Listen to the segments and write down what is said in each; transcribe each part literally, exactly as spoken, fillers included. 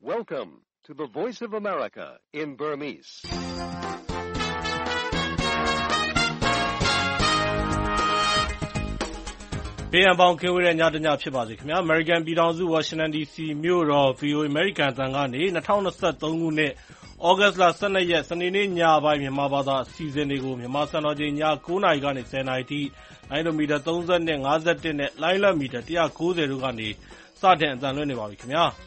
Welcome to the Voice of America in Burmese. ။ဘေးအပေါင်းကင်းဝေးတဲ့ညတညဖြစ်ပါစေခင်ဗျာ။ American ပြည်ထောင်စု Washington ဒီ စီ မြို့တော် ဗွီအိုအေ American အသံကနေ၂၀၂၃ခုနှစ် သြဂုတ်လ၁၂ရက်စနေနေ့ညပိုင်းမြန်မာဘာသာအစီအစဉ်တွေကိုမြန်မာစံတော်ချိန်ည၉နာရီကနေ၁၀နာရီထိလိုင်းဒိုမီတာ၃၂, ၅၁နဲ့လိုင်းလတ်မီတာ၁၉၀တို့ကနေစတင်အသံလွှင့်နေပါပြီခင်ဗျာ။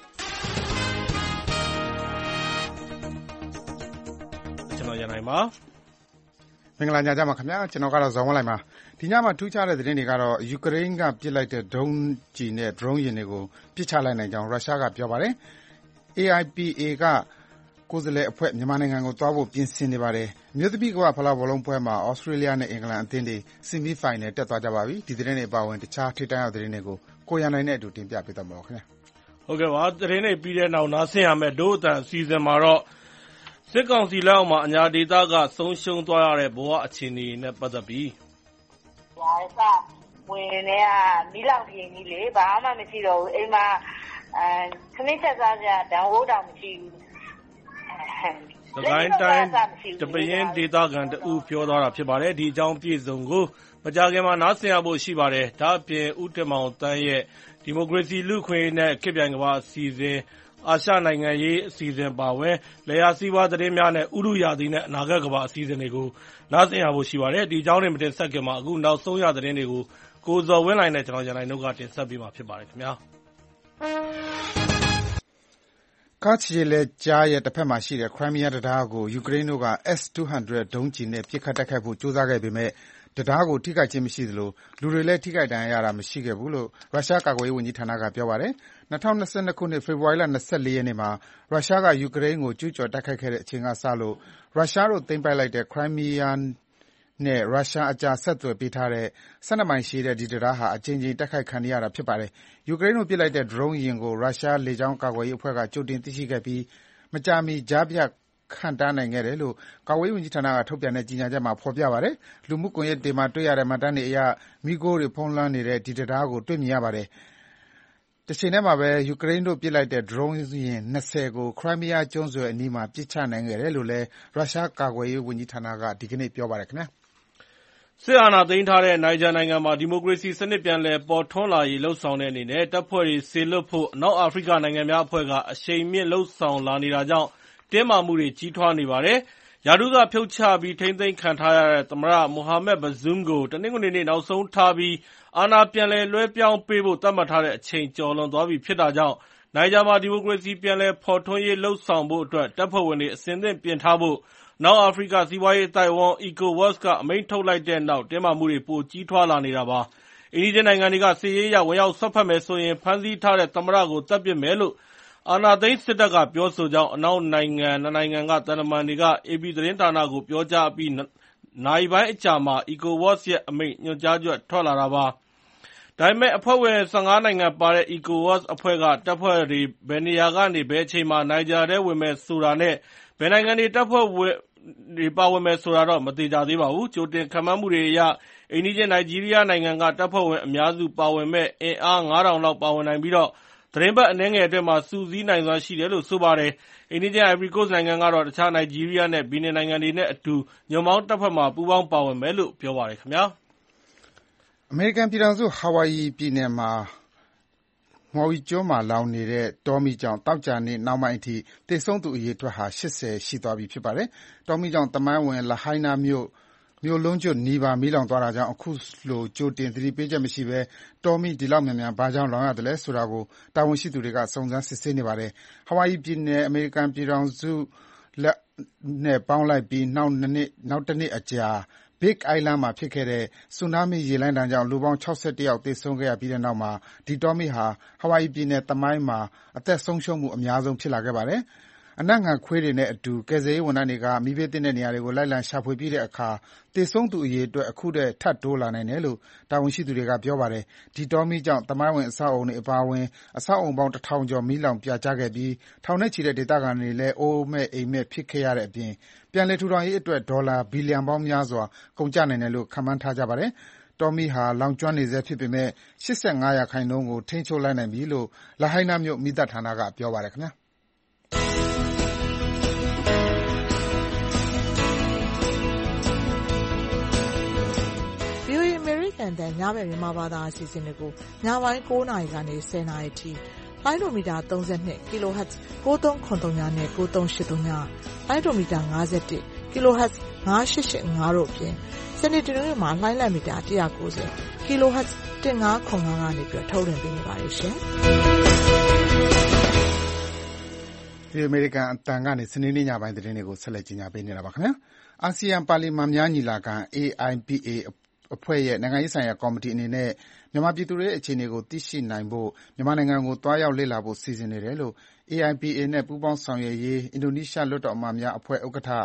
ကျွန်တော်ရနိုင်ပါမင်္ဂလာညချမ်းပါခင်ဗျာကျွန်တော်ကတော့ဇော်ဝင်းလိုက်ပါဒီညမှာထူးခြားတဲ့သတင်းတွေကတော့ယူကရိန်းကပစ်လိုက်တဲ့ဒုံးကျည်နဲ့ drone ယာဉ်တွေကိုပစ်ချလိုက်နိုင်ကြောင်းရုရှားကပြောပါတယ် A I P A ကကိုယ်စားလှယ်အဖွဲ့မြန်မာနိုင်ငံကိုသွားဖို့ပြင်ဆင်နေပါတယ်အမျိုးသမီးကဖလားဘောလုံးပွဲမှာဩစတြေးလျနဲ့အင်္ဂလန်အသင်းတွေဆီမီဖိုင်နယ်တက်သွားကြပါပြီဒီသတင်းတွေအပါအဝင်တခြားထိပ်တန်းရောက်သတင်းတွေကိုကိုရန်နိုင်နဲ့အတူတင်ပြပေးသွားမှာပါခင်ဗျာဟုတ်ကဲ့ပါသတင်းတွေပြီးတဲ့နောက်နားဆင်ရမယ်ဒို့အတန်အစီအစဉ်မှာတော့စစ်ကောင်စီလက်အောက်မှာအညာဒေသကဆုံးရှုံးသွားရတဲ့ဘဝအခြေအနေနဲ့ပတ်သက်ပြီးဒါကဝင်နေရမိလောက်ပြင်းကြီးလေဘာမှမရှိတော့ဘူးအိမ်မှာအဲခမင်းချက်စားကြဒံဝိုးတောင်မရှိဘူးစကိုင်းတိုင်းတပင်းဒေသခံတူပြောသွားတာဖြစ်ပါတယ်ဒီအကြောင်းပြည့်စုံကိုမကြခင်မှာနားဆင်ရဖို့ရှိပါတယ်ဒါအပြင်ဦးတင်မောင်တန်းရဲ့ဒီမိုကရေစီလူခွင့်နဲ့ခေတ်ပြိုင်ကမ္ဘာအစီအစဉ်အာရှနိုင်ငံရေးအစီအစဉ်ပါဝင်လယ်ယာစီးပွားသတင်းများနဲ့ဥရုရာသီနဲ့အနာဂတ်ကမ္ဘာအစီအစဉ်တွေကိုနားဆင်ရဖို့ရှိပါတယ်ဒီအကြောင်းတွေမတင်ဆက်ခင်မှာအခုနောက်ဆုံးရသတင်းတွေကိုကိုဇော်ဝင်းလိုင်းနဲ့ကျွန်တော်ရန်နိုင်တို့ကတင်ဆက်ပေးမှာဖြစ်ပါတယ်ခင်ဗျာကာချီလေကြားရဲ့တစ်ဖက်မှာရှိတဲ့ခရိုင်းမီးယားတံတားကိုယူကရိန်းတို့က S ၂၀၀ ဒုံးကျည်နဲ့ပစ်ခတ်တိုက်ခိုက်ဖို့ကြိုးစားခဲ့ပေမဲ့တံတားကိုထိခိုက်ခြင်းမရှိသလိုလူတွေလည်းထိခိုက်ဒဏ်ရာရတာမရှိခဲ့ဘူးလို့ရုရှားကာကွယ်ရေးဝန်ကြီးဌာနကပြောပါတယ်၂၀၂၂ခုနှစ်ဖေဖော်ဝါရီလ၂၄ရက်နေ့မှာရုရှားကယူကရိန်းကိုကျူးကျော်တိုက်ခိုက်ခဲ့တဲ့အချိန်ကစလို့ရုရှားတို့သိမ်းပိုက်လိုက်တဲ့ခရိုင်းမီးယားနဲ့ရုရှားအကြားဆက်သွယ်ပေးထားတဲ့၁၂မိုင်ရှည်တဲ့ဒီတံတားဟာအကြိမ်ကြိမ်တိုက်ခိုက်ခံနေရတာဖြစ်ပါတယ်ယူကရိန်းတို့ပစ်လိုက်တဲ့ drone ယာဉ်ကိုရုရှားလေကြောင်းကာကွယ်ရေးအဖွဲ့ကကြိုတင်သိရှိခဲ့ပြီးမကြာမီကြားဖြတ်ခန့်တားနိုင်ခဲ့တယ်လို့ကာကွယ်ရေးဝန်ကြီးဌာနကထုတ်ပြန်တဲ့ကြေညာချက်မှာဖော်ပြပါတယ်။လူမှုကွန်ရက်တွေမှာတွေ့ရတဲ့မှတ်တမ်းတွေအရမီးခိုးတွေဖုံးလွှမ်းနေတဲ့ဒီတံတားကိုတွေ့မြင်ရပါတယ်။တချိန်တည်းမှာပဲယူကရိန်းတို့ပစ်လိုက်တဲ့ drone ယာဉ်၂၀ကိုခရိုင်းမီးယားကျွန်းဆွယ်အနီးမှာပစ်ချနိုင်ခဲ့တယ်လို့လည်းရုရှားကာကွယ်ရေးဝန်ကြီးဌာနကဒီကနေ့ပြောပါတယ်ခင်ဗျာ။စစ်အာဏာသိမ်းထားတဲ့နိုင်ဂျာနိုင်ငံမှာဒီမိုကရေစီစနစ်ပြန်လည်ပေါ်ထွန်းလာရေးလှုံ့ဆော်တဲ့အနေနဲ့တပ်ဖွဲ့တွေစေလွှတ်ဖို့အနောက်အာဖရိကနိုင်ငံများအဖွဲ့ကအရှိန်မြင့်လှုံ့ဆော်လာနေတာကြောင့်တင်းမာမှုတွေကြီးထွားနေပါတယ်။ရာထူးကဖြုတ်ချပြီးထိန်းသိမ်းခံထားရတဲ့သမ္မတမိုဟာမက်ဘဇွန်းကိုတနင်္ဂနွေနေ့နောက်ဆုံးထားပြီးအာဏာပြန်လည်လွှဲပြောင်းပေးဖို့သတ်မှတ်ထားတဲ့အချိန်ကျော်လွန်သွားပြီဖြစ်တာကြောင့်နိုင်ဂျာမှာဒီမိုကရေစီပြန်လည်ဖော်ထွန်းရေးလှုံ့ဆော်ဖို့အတွက်တပ်ဖွဲ့ဝင်တွေအစဉ်သင့်ပြင်ထားဖို့နောက်အာဖရိကစီးပွားရေးအသိုက်အဝန်း ECOWAS ကအမိန့်ထုတ်လိုက်တဲ့နောက်တင်းမာမှုတွေပိုကြီးထွားလာနေတာပါ။အိမ်နီးချင်းနိုင်ငံတွေကစစ်ရေးအရဝင်ရောက်စွက်ဖက်မယ်ဆိုရင်ဖမ်းဆီးထားတဲ့သမ္မတကိုသတ်ပစ်မယ်လို့အာဏာသိမ်းစစ်တပ်ကပြောဆိုကြောင်းအနောက်နိုင်ငံနှစ်နိုင်ငံကသံတမန်တွေကအေပီသတင်းဌာနကိုပြောကြားအပြီးနာရီပိုင်းအကြာမှာ ECOWAS ရဲ့အမိန့်ညွှန်ကြားချက်ထွက်လာတာပါ။ဒါပေမဲ့အဖွဲ့ဝင်၁၅နိုင်ငံပါတဲ့ ECOWAS အဖွဲ့ကတပ်ဖွဲ့တွေဘယ်နေရာကနေဘယ်အချိန်မှာနိုင်ဂျာထဲဝင်မယ်ဆိုတာနဲ့ဘယ်နိုင်ငံတွေတပ်ဖွဲ့ဝင်တွေပါဝင်မယ်ဆိုတာတော့မသေချာသေးပါဘူး။ကြိုတင်ခန့်မှန်းမှုတွေအရအိမ်နီးချင်းနိုင်ဂျီးရီးယားနိုင်ငံကတပ်ဖွဲ့ဝင်အများစုပါဝင်မဲ့အင်အားငါးထောင်လောက်ပါဝင်နိုင်ပြီးတော့သတင်းပတ်အနည်းငယ်အတွင်းမှာစုစည်းနိုင်စွမ်းရှိတယ်လို့ဆိုပါတယ်။အိမ်နီးချင်း Ivory Coast နိုင်ငံကတော့တခြားနိုင်ဂျီးရီးယားနဲ့ဘီနင်နိုင်ငံတွေနဲ့အတူညွန့်ပေါင်းတပ်ဖွဲ့မှာပူးပေါင်းပါဝင်မယ်လို့ပြောပါတယ်ခင်ဗျာ။အမေရိကန်ပြည်ထောင်စုဟာဝိုင်ယီပြည်နယ်မှာမော်ဝီကျွန်းမှာလောင်နေတဲ့တောမီးကြောင့်တောက်ကြနေ့နောက်ပိုင်းအထိသေဆုံးသူအရေအတွက်ဟာ၈၀ရှိသွားပြီဖြစ်ပါတယ်။တောမီးကြောင့်တမိုင်းဝင်လာဟိုင်းနာမြို့မြို့လုံးကျွတ်နီးပါးမီးလောင်သွားတာကြောင့်အခုလိုကြိုတင်သတိပေးချက်မရှိဘဲတောမီးဒီလောက်မြန်မြန်ဘာကြောင့်လောင်ရတယ်လဲဆိုတာကိုတာဝန်ရှိသူတွေကစုံစမ်းစစ်ဆေးနေပါတယ်။ဟာဝိုင်ယီပြည်နယ်အမေရိကန်ပြည်ထောင်စုလက်နဲ့ပေါင်းလိုက်ပြီးနောက်နှစ်နှစ်နောက်တစ်နှစ်အကြာBig Island မှာဖြစ်ခဲ့တဲ့ဆူနာမီရေလှိုင်းဒဏ်ကြောင့်လူပေါင်း၆၁ယောက်သေဆုံးခဲ့ရပြီးတဲ့နောက်မှာဒီတောမီးဟာဟာဝိုင်ယီပြည်နယ်သမိုင်းမှာအသက်ဆုံးရှုံးမှုအများဆုံးဖြစ်လာခဲ့ပါတယ်။အနံ့ငံခွေးတွေနဲ့အတူကယ်ဆယ်ရေးဝန်ထမ်းတွေကမီးဘေးသင့်တဲ့နေရာတွေကိုလိုက်လံရှာဖွေပြီးတဲ့အခါသေဆုံးသူအရေအတွက်အခုတည်းထပ်တိုးလာနိုင်တယ်လို့တာဝန်ရှိသူတွေကပြောပါတယ်။ဒီတောမီးကြောင့်သမိုင်းဝင်အဆောက်အအုံတွေအပါအဝင်အဆောက်အအုံပေါင်းတစ်ထောင်ကျော်မီးလောင်ပြာကျခဲ့ပြီးထောင်နဲ့ချီတဲ့ဒေသခံတွေလည်းအိုးမဲ့အိမ်မဲ့ဖြစ်ခဲ့ရတဲ့အပြင်ပြန်လည်ထူထောင်ရေးအတွက်ဒေါ်လာဘီလီယံပေါင်းများစွာကုန်ကျနိုင်တယ်လို့ခန့်မှန်းထားကြပါတယ်။တောမီးဟာလောင်ကျွမ်းနေဆဲဖြစ်ပေမဲ့၈၅ရာခိုင်နှုန်းကိုထိန်းချုပ်လိုက်နိုင်ပြီလို့လာဟိုင်းနာမြို့မီးသတ်ဌာနကပြောပါတယ်ခင်ဗျာ။န်တန်ညဘက်မြန်မာဘာသာအစီအစဉ်တွေကိုညပိုင်း၉နာရီကနေ၁၀နာရီထိလိုင်းဒိုမီတာ၃၂ kHz ၉၃၇၃နဲ့၉၃၈၃လိုင်းဒိုမီတာ၅၁ kHz ၅၈၈၅တို့အပြင်စနေတနင်္ဂနွေမှာလိုင်းလံမီတာ၁၉၀ kHz ၁၅၇၅ကနေပြီးထုတ်လွှင့်ပေးနေပါတယ်ရှင်ဒီအမေရိကန်အတန်ကနေစနေနေ့ညပိုင်းသတင်းတွေကိုဆက်လက်ကြီးညာပေးနေတာပါခင်ဗျာအာဆီယံပါလီမန်များညီလာခံ A I P A အဖွဲ့ရဲ့နိုင်ငံရေးဆိုင်ရာကော်မတီအနေနဲ့မြန်မာပြည်သူတွေရဲ့အခြေအနေကိုသိရှိနိုင်ဖို့မြန်မာနိုင်ငံကိုတွားရောက်လေ့လာဖို့စီစဉ်နေတယ်လို့ A I P A နဲ့ပူးပေါင်းဆောင်ရွက်ရေးအင်ဒိုနီးရှားလွှတ်တော်အမတ်များအဖွဲ့ဥက္ကဋ္ဌ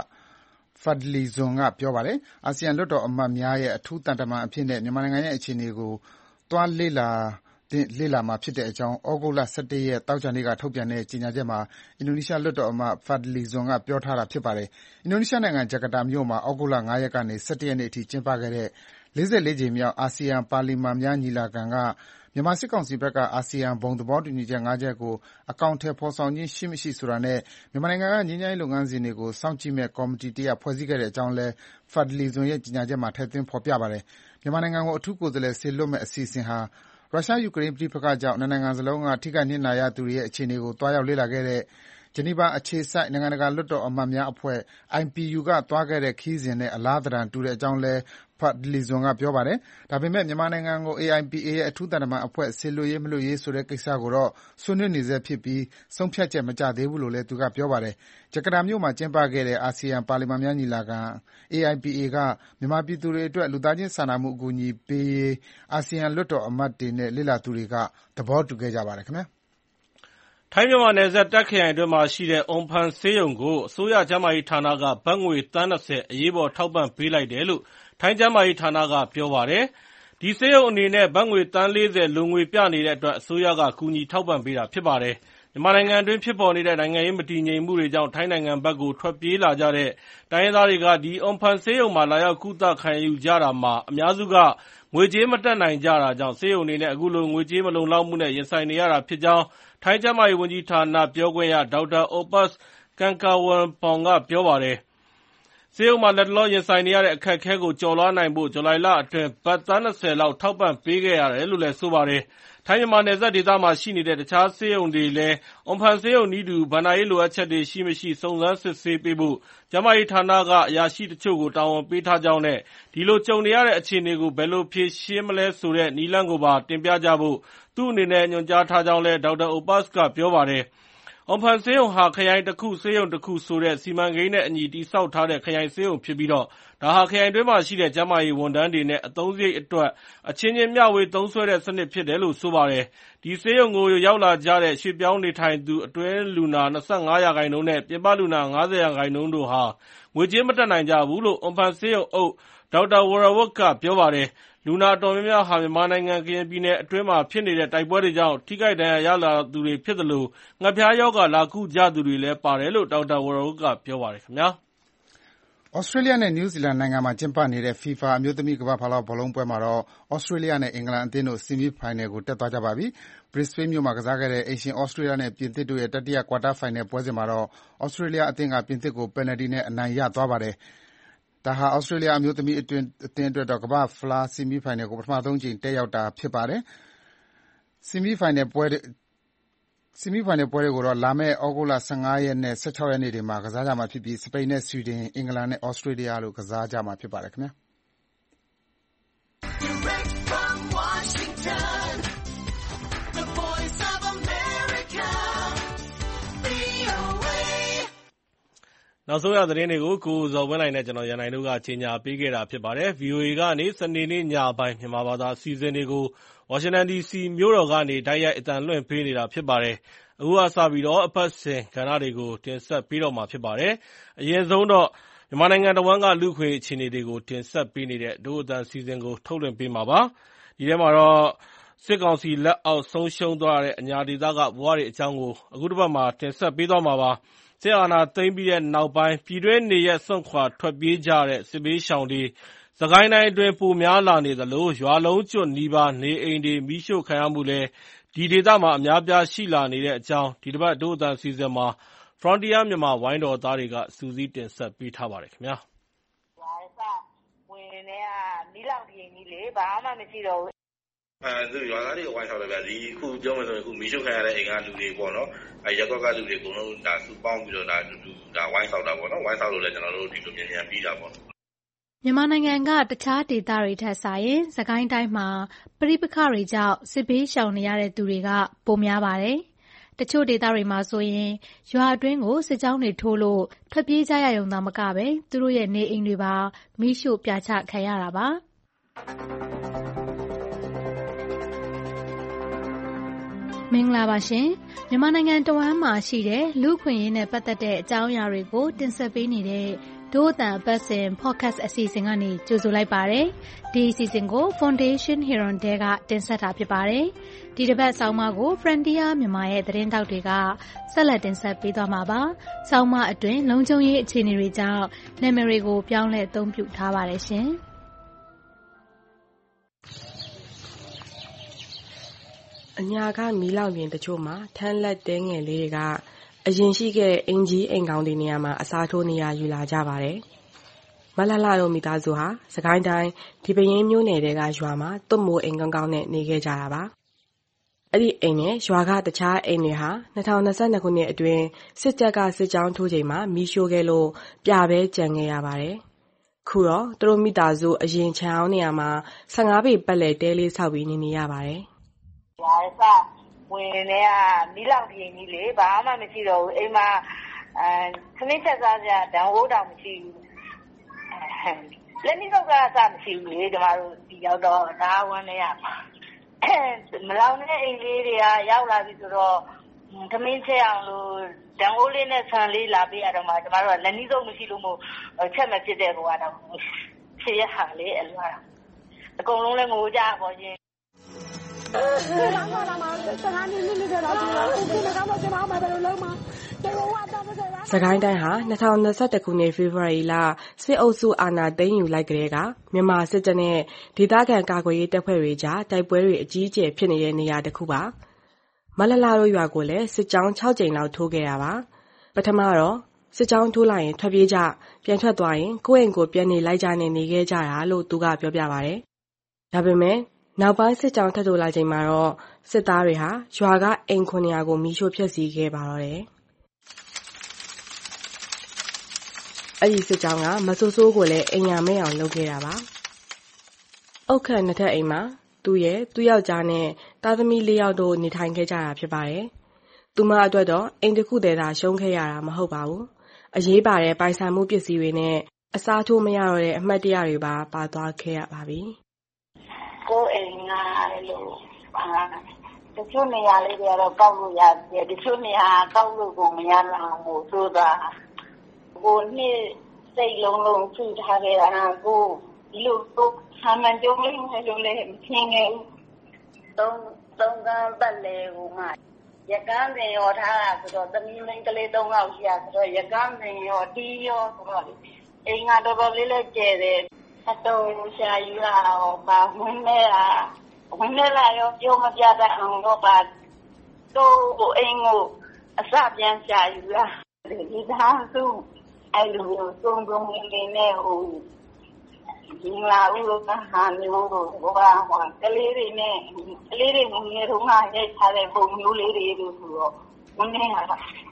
Fadly Zon ကပြောပါတယ်။အာဆီယံလွှတ်တော်အမတ်များရဲ့အထူးသံတမန်အဖြစ်နဲ့မြန်မာနိုင်ငံရဲ့အခြေအနေကိုတွားလေ့လာလေ့လာမှာဖြစ်တဲ့အကြောင်းဩဂုတ်လ၁၁ရက်သောကြာနေ့ကထုတ်ပြန်တဲ့ကြေညာချက်မှာအင်ဒိုနီးရှားလွှတ်တော်အမတ် Fadly Zon ကပြောထားတာဖြစ်ပါတယ်။အင်ဒိုနီးရှားနိုင်ငံဂျကာတာမြို့မှာဩဂုတ်လ၅ရက်ကနေ၁၁ရက်နေ့အထိကျင်းပခဲ့တဲ့၄၄ကြိမ်မြောက်အာဆီယံပါလီမန်များညီလာခံကမြန်မာစစ်ကောင်စီဘက်ကအာဆီယံဘုံသဘောတူညီချက်၅ချက်ကိုအကောင်အထည်ဖော်ဆောင်ခြင်းရှိမရှိဆိုတာနဲ့မြန်မာနိုင်ငံကငြိမ်းချမ်းရေးလုပ်ငန်းစဉ်တွေကိုစောင့်ကြည့်မယ့်ကော်မတီတရပ်ဖွဲ့စည်းခဲ့တဲ့အကြောင်းလည်း Fadly Zon ရဲ့ကြေညာချက်မှာထည့်သွင်းဖော်ပြပါတယ်။မြန်မာနိုင်ငံကိုအထူးကိုယ်စားလှယ်စေလွှတ်မယ့်အစီအစဉ်ဟာရုရှား-ယူကရိန်းပဋိပက္ခကြောင့်နှစ်နိုင်ငံစလုံးကထိခိုက်နစ်နာရသူတွေရဲ့အခြေအနေကိုတွားရောက်လေ့လာခဲ့တဲ့ဂျနီဗာအခြေစိုက်နိုင်ငံတကာလွှတ်တော်အမတ်များအဖွဲ့ I P U ကသွားခဲ့တဲ့ခရီးစဉ်နဲ့အလားသဏ္ဍာန်တူတဲ့အကြောင်းလည်း Fadly Zon ကပြောပါတယ်။ဒါပေမဲ့မြန်မာနိုင်ငံကို A I P A ရဲ့အထူးသံတမန်အဖွဲ့စေလွှတ်ရေးမလွှတ်ရေးဆိုတဲ့ကိစ္စကိုတော့ဆွေးနွေးနေဆဲဖြစ်ပြီးဆုံးဖြတ်ချက်မကျသေးဘူးလို့လည်းသူကပြောပါတယ်။ဂျကာတာမြို့မှာကျင်းပခဲ့တဲ့အာဆီယံပါလီမန်များညီလာခံ A I P A ကမြန်မာပြည်သူတွေအတွက်လူသားချင်းစာနာမှုအကူအညီပေးရေးအာဆီယံလွှတ်တော်အမတ်တွေနဲ့လေ့လာသူတွေကသဘောတူခဲ့ကြပါတယ်ခင်ဗျာ။ထိုင်းမြန်မာနယ်စပ်တာ့ခ်ခရိုင်အတွင်းမှာရှိတဲ့အွန်ဖန်ဆေးရုံကိုအစိုးရကျန်းမာရေးဌာနကဘတ်ငွေသန်း၂၀အရေးပေါ်ထောက်ပံ့ပေးလိုက်တယ်လို့ထိုင်းကျန်းမာရေးဌာနကပြောပါတယ်။ဒီဆေးရုံအနေနဲ့ဘတ်ငွေသန်း၄၀လိုငွေပြနေတဲ့အတွက်အစိုးရကကူညီထောက်ပံ့ပေးတာဖြစ်ပါတယ်။မြန်မာနိုင်ငံအတွင်းဖြစ်ပေါ်နေတဲ့နိုင်ငံရေးမတည်ငြိမ်မှုတွေကြောင့်ထိုင်းနိုင်ငံဘက်ကိုထွက်ပြေးလာကြတဲ့တိုင်းရင်းသားတွေကဒီအွန်ဖန်ဆေးရုံမှာလာရောက်ကုသခံယူကြတာမှာအများစုကငွေကြေးမတတ်နိုင်ကြတာကြောင့်ဆေးရုံအနေနဲ့အခုလိုငွေကြေးမလုံလောက်မှုနဲ့ရင်ဆိုင်နေရတာဖြစ်ကြောင်းထိုင်းကျန်းမာရေးဝန်ကြီးဌာနပြောခွင့်ရဒေါက်တာအိုပတ်စ်ကန်ကာဝန်ပေါင်ကပြောပါတယ်။ဆေးရုံမှာလတ်တလောရင်ဆိုင်နေရတဲ့အခက်အခဲကိုကျော်လွှားနိုင်ဖို့ဇူလိုင်လအတွင်းဘတ်သန်း၂၀လောက်ထောက်ပံ့ပေးခဲ့ရတယ်လို့လည်းဆိုပါတယ်။ထိုင်းမြန်မာနယ်စပ်ဒေသမှာရှိနေတဲ့တခြားဆေးရုံတွေလည်းအွန်ဖန်ဆေးရုံနည်းတူဘဏ္ဍာရေးလိုအပ်ချက်တွေရှိမရှိစုံစမ်းစစ်ဆေးပေးဖို့ကျန်းမာရေးဌာနကအရာရှိတချို့ကိုတာဝန်ပေးထားကြောင်းနဲ့ဒီလိုကြုံနေရတဲ့အခြေအနေကိုဘယ်လိုဖြေရှင်းမလဲဆိုတဲ့နည်းလမ်းကိုပါတင်ပြကြဖို့သူ့အနေနဲ့ညွှန်ကြားထားကြောင်းလည်းဒေါက်တာအိုပတ်စ်ကပြောပါတယ်။အွန်ဖန်ဆေးရုံဟာခရိုင်တစ်ခုဆေးရုံတစ်ခုဆိုတဲ့စီမံကိန်းနဲ့အညီတည်ဆောက်ထားတဲ့ခရိုင်ဆေးရုံဖြစ်ပြီးတော့ဒါဟာခရိုင်တွင်းမှာရှိတဲ့ကျန်းမာရေးဝန်ထမ်းတွေနဲ့အသုံးစရိတ်အတွက်အချင်းချင်းမျှဝေသုံးစွဲတဲ့စနစ်ဖြစ်တယ်လို့ဆိုပါတယ်။ဒီဆေးရုံကိုရောက်လာကြတဲ့ရွှေ့ပြောင်းနေထိုင်သူအတွင်းလူနာ၂၅ရာခိုင်နှုန်းနဲ့ပြင်ပလူနာ၅၀ရာခိုင်နှုန်းတို့ဟာငွေကြေးမတတ်နိုင်ကြဘူးလို့အွန်ဖန်ဆေးရုံအုပ်ဒေါက်တာဝရဝတ်ကပြောပါတယ်။လူနာအတော်များများဟာမြန်မာနိုင်ငံကရင်ပြည်နယ်အတွင်းမှာဖြစ်နေတဲ့တိုက်ပွဲတွေကြောင့်ထိခိုက်ဒဏ်ရာရလာသူတွေဖြစ်သလိုငှက်ဖျားရောဂါလာကုကြသူတွေလည်းပါတယ်လို့ဒေါက်တာဝရဝတ်ကပြောပါတယ်ခင်ဗျာ။ဩစတြေးလျနဲ့နယူးဇီလန်နိုင်ငံမှာကျင်းပနေတဲ့ FIFA အမျိုးသမီးကမ္ဘာ့ဖလားဘောလုံးပွဲမှာတော့ဩစတြေးလျနဲ့အင်္ဂလန်အသင်းတို့ဆီမီဖိုင်နယ်ကိုတက်သွားကြပါပြီ။ Brisbane မြို့မှာကစားခဲ့တဲ့အိမ်ရှင်ဩစတြေးလျနဲ့ပြင်သစ်တို့ရဲ့တတိယကွာတာဖိုင်နယ်ပွဲစဉ်မှာတော့ဩစတြေးလျအသင်းကပြင်သစ်ကိုပယ်နယ်တီနဲ့အနိုင်ရသွားပါတယ်။ဒါဟာဩစတြေးလျအမျိုးသမီးအသင်းအတွက်တော့ကမ္ဘာ့ဖလားဆီမီဖိုင်နယ်ကိုပထမဆုံးအကြိမ်တက်ရောက်တာဖြစ်ပါတယ်။ဆီမီဖိုင်နယ်ပွဲဆီမီဖိုင်နယ်ပွဲတွေကိုတော့လာမယ့်ဩဂုတ်လ၁၅ရက်နဲ့၁၆ရက်နေ့တွေမှာကစားကြမှာဖြစ်ပြီးစပိန်နဲ့ဆွီဒင်၊အင်္ဂလန်နဲ့ဩစတြေးလျတို့ကစားကြမှာဖြစ်ပါတယ်ခင်ဗျာ။နောက်ဆုံးရသတင်းတွေကိုကိုဇော်ဝင်းနိုင်နဲ့ကျွန်တော်ရန်နိုင်တို့ကကြီးညာပေးခဲ့တာဖြစ်ပါတယ်။ V O A ကနေစနေနေ့ညပိုင်းမြန်မာဘာသာအစီအစဉ်တွေကိုဝါရှင်တန်ဒီစီမြို့တော်ကနေတိုက်ရိုက်အသံလွှင့်ပေးနေတာဖြစ်ပါတယ်။အခုကစပြီးတော့အပတ်စဉ်ကဏ္ဍတွေကိုတင်ဆက်ပေးတော့မှာဖြစ်ပါတယ်။အရင်ဆုံးတော့မြန်မာနိုင်ငံတဝန်းကလူ့ခွင့်အခြေအနေတွေကိုတင်ဆက်ပေးနေတဲ့ဒို့အသံအစီအစဉ်ကိုထုတ်လွှင့်ပေးမှာပါ။ဒီထဲမှာတော့စစ်ကောင်စီလက်အောက်ဆုံးရှုံးသွားတဲ့အညာဒေသကဘဝတွေအကြောင်းကိုအခုတစ်ပတ်မှာတင်ဆက်ပေးသွားမှာပါ။စစ်အာဏာသိမ်းပြီးတဲ့နောက်ပိုင်းပြည်တွင်းနေရပ်စွန့်ခွာထွက်ပြေးကြတဲ့စစ်ဘေးရှောင်တွေစစ်ကိုင်းတိုင်းအတွင်းပိုများလာနေသလိုရွာလုံးကျွတ်နီးပါးနေအိမ်တွေမီးရှို့ခံရမှုလည်းဒီဒေသမှာအများပြားရှိလာနေတဲ့အကြောင်းဒီတစ်ပတ်ဒို့အသံအစီအစဉ်မှာ Frontier မြန်မာဝိုင်းတော်သားတွေကစူးစီးတင်ဆက်ပေးထားပါတယ်ခင်ဗျာ။ဝင်ဝင်နေတာမီးလောင်ပြင်ကြီးလေဘာမှမရှိတော့ဘူးအဲသူရွာသားတွေကဝိုင်းဆောက်တယ်ဗျာဒီခုပြောမှဆိုရင်ခုမီးရှို့ခံရတဲ့အိမ်ကလူတွေပေါ့နော်အဲရက်ကွက်ကလူတွေအကုန်လုံးဒါစုပေါင်းပြီးတော့ဒါတူတူဒါဝိုင်းဆောက်တာပေါ့နော်ဝိုင်းဆောက်လို့လည်းကျွန်တော်တို့ဒီလိုမြန်မြန်ပြီးတာပေါ့မြန်မာနိုင်ငံကတခြားဒေသတွေထက်စာရင်စကိုင်းတိုင်းမှာပဋိပက္ခတွေကြောင့်စစ်ဘေးရှောင်နေရတဲ့သူတွေကပိုများပါတယ်။တချို့ဒေသတွေမှာဆိုရင်ရွာအတွင်းကိုစစ်ကြောင်းတွေထိုးလို့ထွက်ပြေးကြရရုံသာမကပဲသူတို့ရဲ့နေအိမ်တွေပါမီးရှို့ပြာချခံရတာပါ။မင်္ဂလာပါရှင်မြန်မာနိုင်ငံတဝန်းမှာရှိတဲ့လူ့အခွင့်အရေးနဲ့ပတ်သက်တဲ့အကြောင်းအရာတွေကိုတင်ဆက်ပေးနေတဲ့ဒို့အတန်အပတ်စဉ် podcast အစီအစဉ်ကနေကြိုဆိုလိုက်ပါတယ်ဒီအစီအစဉ်ကို Foundation Heron တဲကတင်ဆက်တာဖြစ်ပါတယ်ဒီတစ်ပတ်ဆောင်းပါးကို Frontier မြန်မာရဲ့သတင်းတောက်တွေကဆက်လက်တင်ဆက်ပေးသွားမှာပါဆောင်းပါးအတွင်းလုံခြုံရေးအခြေအနေတွေကြောင့်နာမည်တွေကိုပြောင်းလဲအသုံးပြုထားပါတယ်ရှင်အညာကမီးလောင်ပြင်တချို့မှာထန်းလက်တဲငယ်လေးတွေကအရင်ရှိခဲ့တဲ့အင်ကြီးအိမ်ကောင်တွေနေရာမှာအစားထိုးနေရယူလာကြပါတယ်။မလှလှတို့မိသားစုဟာစကိုင်းတိုင်းဒီပရင်မျိုးနယ်တဲကရွာမှာသွတ်မိုးအိမ်ကောင်းကောင်းနဲ့နေခဲ့ကြတာပါ။အဲ့ဒီအိမ်နဲ့ရွာကတခြားအိမ်တွေဟာ၂၀၂၂ခုနှစ်အတွင်းစစ်တပ်ကစစ်ကြောင်းထိုးချိန်မှာမီးရှို့ခဲ့လို့ပြပဲကြံခဲ့ရပါတယ်။ခုတော့သူတို့မိသားစုအရင်ချောင်းနေရာမှာ၁၅ပေပတ်လည်တဲလေးဆောက်ပြီးနေနေရပါတယ်။ရွာစဝင်နေတာမီးလောင်ပြင်ကြီးလေဘာမှမရှိတော့ဘူးအိမ်မှာအဲခမင်းချက်စားကြတန်ဖိုးတောင်မရှိဘူးလက်မီးကောက်ကစားမရှိဘူးလေကျမတို့ဒီရောက်တော့ဒါဝမ်းနေရမလောင်တဲ့အိမ်လေးတွေကရောက်လာပြီဆိုတော့ခမင်းချက်အောင်လို့တန်ဖိုးလေးနဲ့ဆန်လေးလာပေးရတော့မှကျမတို့ကလက်မီးစုပ်မရှိလို့မို့ချက်မဖြစ်တဲ့ကောတော့ဖြစ်ရဟာလေအဲ့လိုအကုန်လုံးလည်းငိုကြပါချင်းစကိုင်းတိုင်းဟာ၂၀၂၁ခုနှစ်ဖေဖော်ဝါရီလစစ်အုပ်စုအာဏာသိမ်းယူလိုက်ကလေးကမြန်မာစစ်တပ်နဲ့ဒေသခံကာကွယ်ရေးတပ်ဖွဲ့တွေကြားတိုက်ပွဲတွေအကြီးအကျယ်ဖြစ်နေတဲ့နေရာတစ်ခုပါမလလာတို့ရွာကိုလည်းစစ်ကြောင်း၆ကြိမ်လောက်ထိုးခဲ့တာပါပထမတော့စစ်ကြောင်းထိုးလိုက်ရင်ထွက်ပြေးကြပြန်ထွက်သွားရင်ကိုယ့်အိမ်ကိုပြန်နေလိုက်ကြနေနေခဲ့ကြတာလို့သူကပြောပြပါတယ်ဒါပေမဲ့နောက်ပိုင်းစစ်ကြောင်းထပ်ထိုးလာချိန်မှာတော့စစ်သားတွေဟာရွာကအိမ်ခုနှစ်ရာကိုမီးရှို့ဖျက်ဆီးခဲ့ပါတော့တယ်အဲ့ဒီစစ်ကြောင်းကမဆိုးဆိုးကိုလည်းအိမ်ညာမဲ့အောင်လုပ်ခဲ့တာပါအုတ်ခန့်နှစ်ထပ်အိမ်မှာသူ့ရဲ့သူ့ယောက်ျားနဲ့သားသမီးလေးယောက်တို့နေထိုင်ခဲ့ကြတာဖြစ်ပါတယ်သူမအတွက်တော့အိမ်တစ်ခုတည်းသာရှုံးခဲ့ရတာမဟုတ်ပါဘူးအရေးပါတဲ့ပိုင်ဆိုင်မှုပစ္စည်းတွေနဲ့အစားထိုးမရတော့တဲ့အမှတ်တရတွေပါပါသွားခဲ့ရပါပြီကိုယ်အိမ်ကလို့အာတချို့နေရာလေးတွေကတော့ကောက်လို့ရတယ်တချို့နေရာကောက်လို့ကိုမရတော့ဘူးဆိုတာကိုနှစ်စိတ်လုံးလုံးထူထားခဲ့တာကိုဒီလိုတော့ဆာမန်ကြုံလေးနဲ့လုံးလေးမဖြစ်ငယ်သုံးသုံးကန်းပတ်လေဟိုမှာရကန်းပင်ရောထားတာဆိုတော့သမီးမင်းကလေးသုံးယောက်ရှိရဆိုတော့ရကန်းပင်ရောတီးရောဆိုတော့အိမ်ကတော်တော်လေးလည်းကျဲတယ်အတော်ရှာယူလာတော့ပါဝင်နေတာဝင်နေလာရောပြောမပြတတ်အောင်တော့ပါတော့အိမ်ကိုအစပြန်ရှာယူလာဒီသားစုအဲ့လိုသုံးသုံးနေနေဟိုဒီလာဦးလို့ဟာမျိုးတို့ဘာမှကလေးတွေနဲ့ကလေးတွေငွေထုံးကရိုက်ထားတဲ့ပုံမျိုးလေးတွေလို့ဆိုတော့ဝင်နေတာ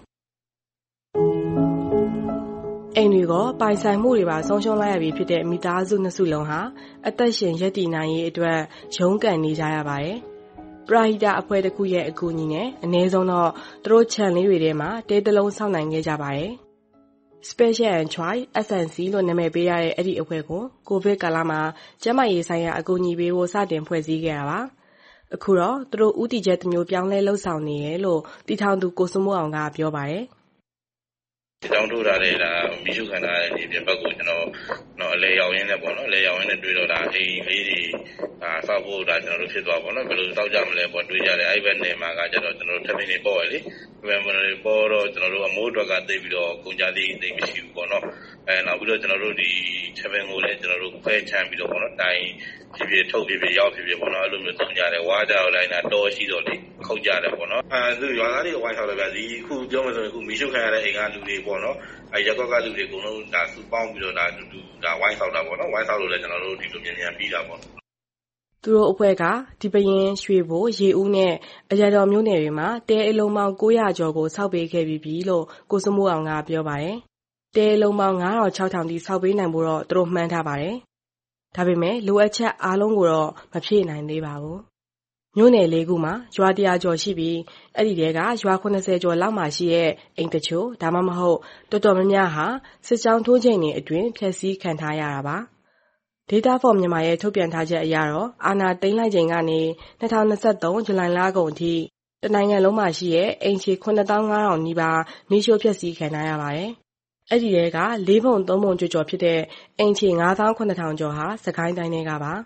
အိမ်တွေကပိုင်ဆိုင်မှုတွေပါဆုံးရှုံးလိုက်ရပြီဖြစ်တဲ့မိသားစုနှစ်စုလုံးဟာအသက်ရှင်ရပ်တည်နိုင်ရေးအတွက်ရုန်းကန်နေကြရပါတယ်။ပရာဟိတအဖွဲ့တစ်ခုရဲ့အကူအညီနဲ့အနည်းဆုံးတော့သူတို့ခြံလေးတွေထဲမှာတဲတလုံးဆောက်နိုင်ခဲ့ကြပါတယ်။ Special and Try အက်စ် အန် စီ လို့နာမည်ပေးရတဲ့အဲ့ဒီအဖွဲ့ကိုကိုဗစ်ကာလမှာကျန်းမာရေးဆိုင်ရာအကူအညီပေးဖို့စတင်ဖွဲ့စည်းခဲ့တာပါ။အခုတော့သူတို့ဦးတည်ချက်တစ်မျိုးပြောင်းလဲလှုပ်ဆောင်နေရလို့တည်ထောင်သူကိုစုမိုးအောင်ကပြောပါတယ်။ဒီတောင်ထိုးထားတဲ့ဒါမီးရှို့ခံထားတဲ့ဒီပြပတ်ကိုကျွန်တော်တော့အလဲရောက်ရင်းနဲ့ပေါ့နော်အလဲရောက်ရင်းနဲ့တွေ့တော့ဒါအိမ်လေးတွေဒါစောက်ဖို့ဒါကျွန်တော်တို့ဖြစ်သွားပေါ့နော်ဘယ်လိုစောက်ကြမလဲပေါ့တွေးကြတယ်အဲ့ဘက်နေမှာကကျတော့ကျွန်တော်တို့ထပ်မင်းတွေပေါ့ရလေဘယ်မှာလဲပေါ့တော့ကျွန်တော်တို့အမိုးအတွက်ကသိပြီးတော့ကုန်ကြသေးသိမရှိဘူးပေါ့နော်အဲနောက်ပြီးတော့ကျွန်တော်တို့ဒီထပ်မင်းကိုလည်းကျွန်တော်တို့ခွဲချမ်းပြီးတော့ပေါ့နော်တိုင်ဖြစ်ဖြစ်ထုတ်ဖြစ်ဖြစ်ရောက်ဖြစ်ဖြစ်ပေါ့နော်အဲ့လိုမျိုးသုံးကြတယ်ဝါးကြတော့လိုက်တာတော်ရှိတော့လေခခုတ်ကြတယ်ပေါ့နော်အဲသူရွာသားတွေဝိုင်းထောက်တယ်ဗျဒီခုပြောမှဆိုရင်ခုမီးရှို့ခံရတဲ့အိမ်ကလူတွေပေါ့နော်အဲရက်ကွက်ကလူတွေအကုန်လုံးဒါစုပေါင်းပြီးတော့ဒါတူတူဒါဝိုင်းထောက်တာပေါ့နော်ဝိုင်းထောက်လို့လည်းကျွန်တော်တို့ဒီလိုမြန်မြန်ပြီးတာပေါ့သူတို့အဖွဲ့ကဒီပရင်ရွှေဘိုရေဦးနဲ့အရတော်မျိုးနယ်တွေမှာတဲအလုံးပေါင်း၉ရာကျော်ကိုစောက်ပေးခဲ့ပြီးပြီလို့ကိုစမိုးအောင်ကပြောပါတယ်။တဲအလုံးပေါင်း၅ထောင်၆ထောင်တိစောက်ပေးနိုင်ဖို့တော့သူတို့မှန်းထားပါတယ်။ဒါပေမဲ့လိုအပ်ချက်အားလုံးကိုတော့မဖြည့်နိုင်သေးပါဘူး။မျိုးနယ်လေးခုမှာရွာတရာကျော်ရှိပြီးအဲ့ဒီတဲကရွာ၇၀ကျော်လောက်မှရှိရဲ့အိမ်တချို့ဒါမှမဟုတ်တော်တော်များများဟာစစ်ကြောင်းထိုးချိန်တွေအတွင်းဖျက်ဆီးခံထားရတာပါ။ Data for မြန်မာရဲ့ထုတ်ပြန်ထားချက်အရတော့အာဏာသိမ်းလိုက်ချိန်ကနေ၂၀၂၃ဇူလိုင်လကုန်အထိတနိုင်ငံလုံးမှာရှိတဲ့အိမ်ခြေ၇သောင်း၅ထောင်နီးပါးမီးရှို့ဖျက်ဆီးခံရပါတယ်။အဲ့ဒီတဲကလေးပုံသုံးပုံကျော်ကျော်ဖြစ်တဲ့အိမ်ခြေ၅သောင်း၇ထောင်ကျော်ဟာစကိုင်းတိုင်းထဲကပါ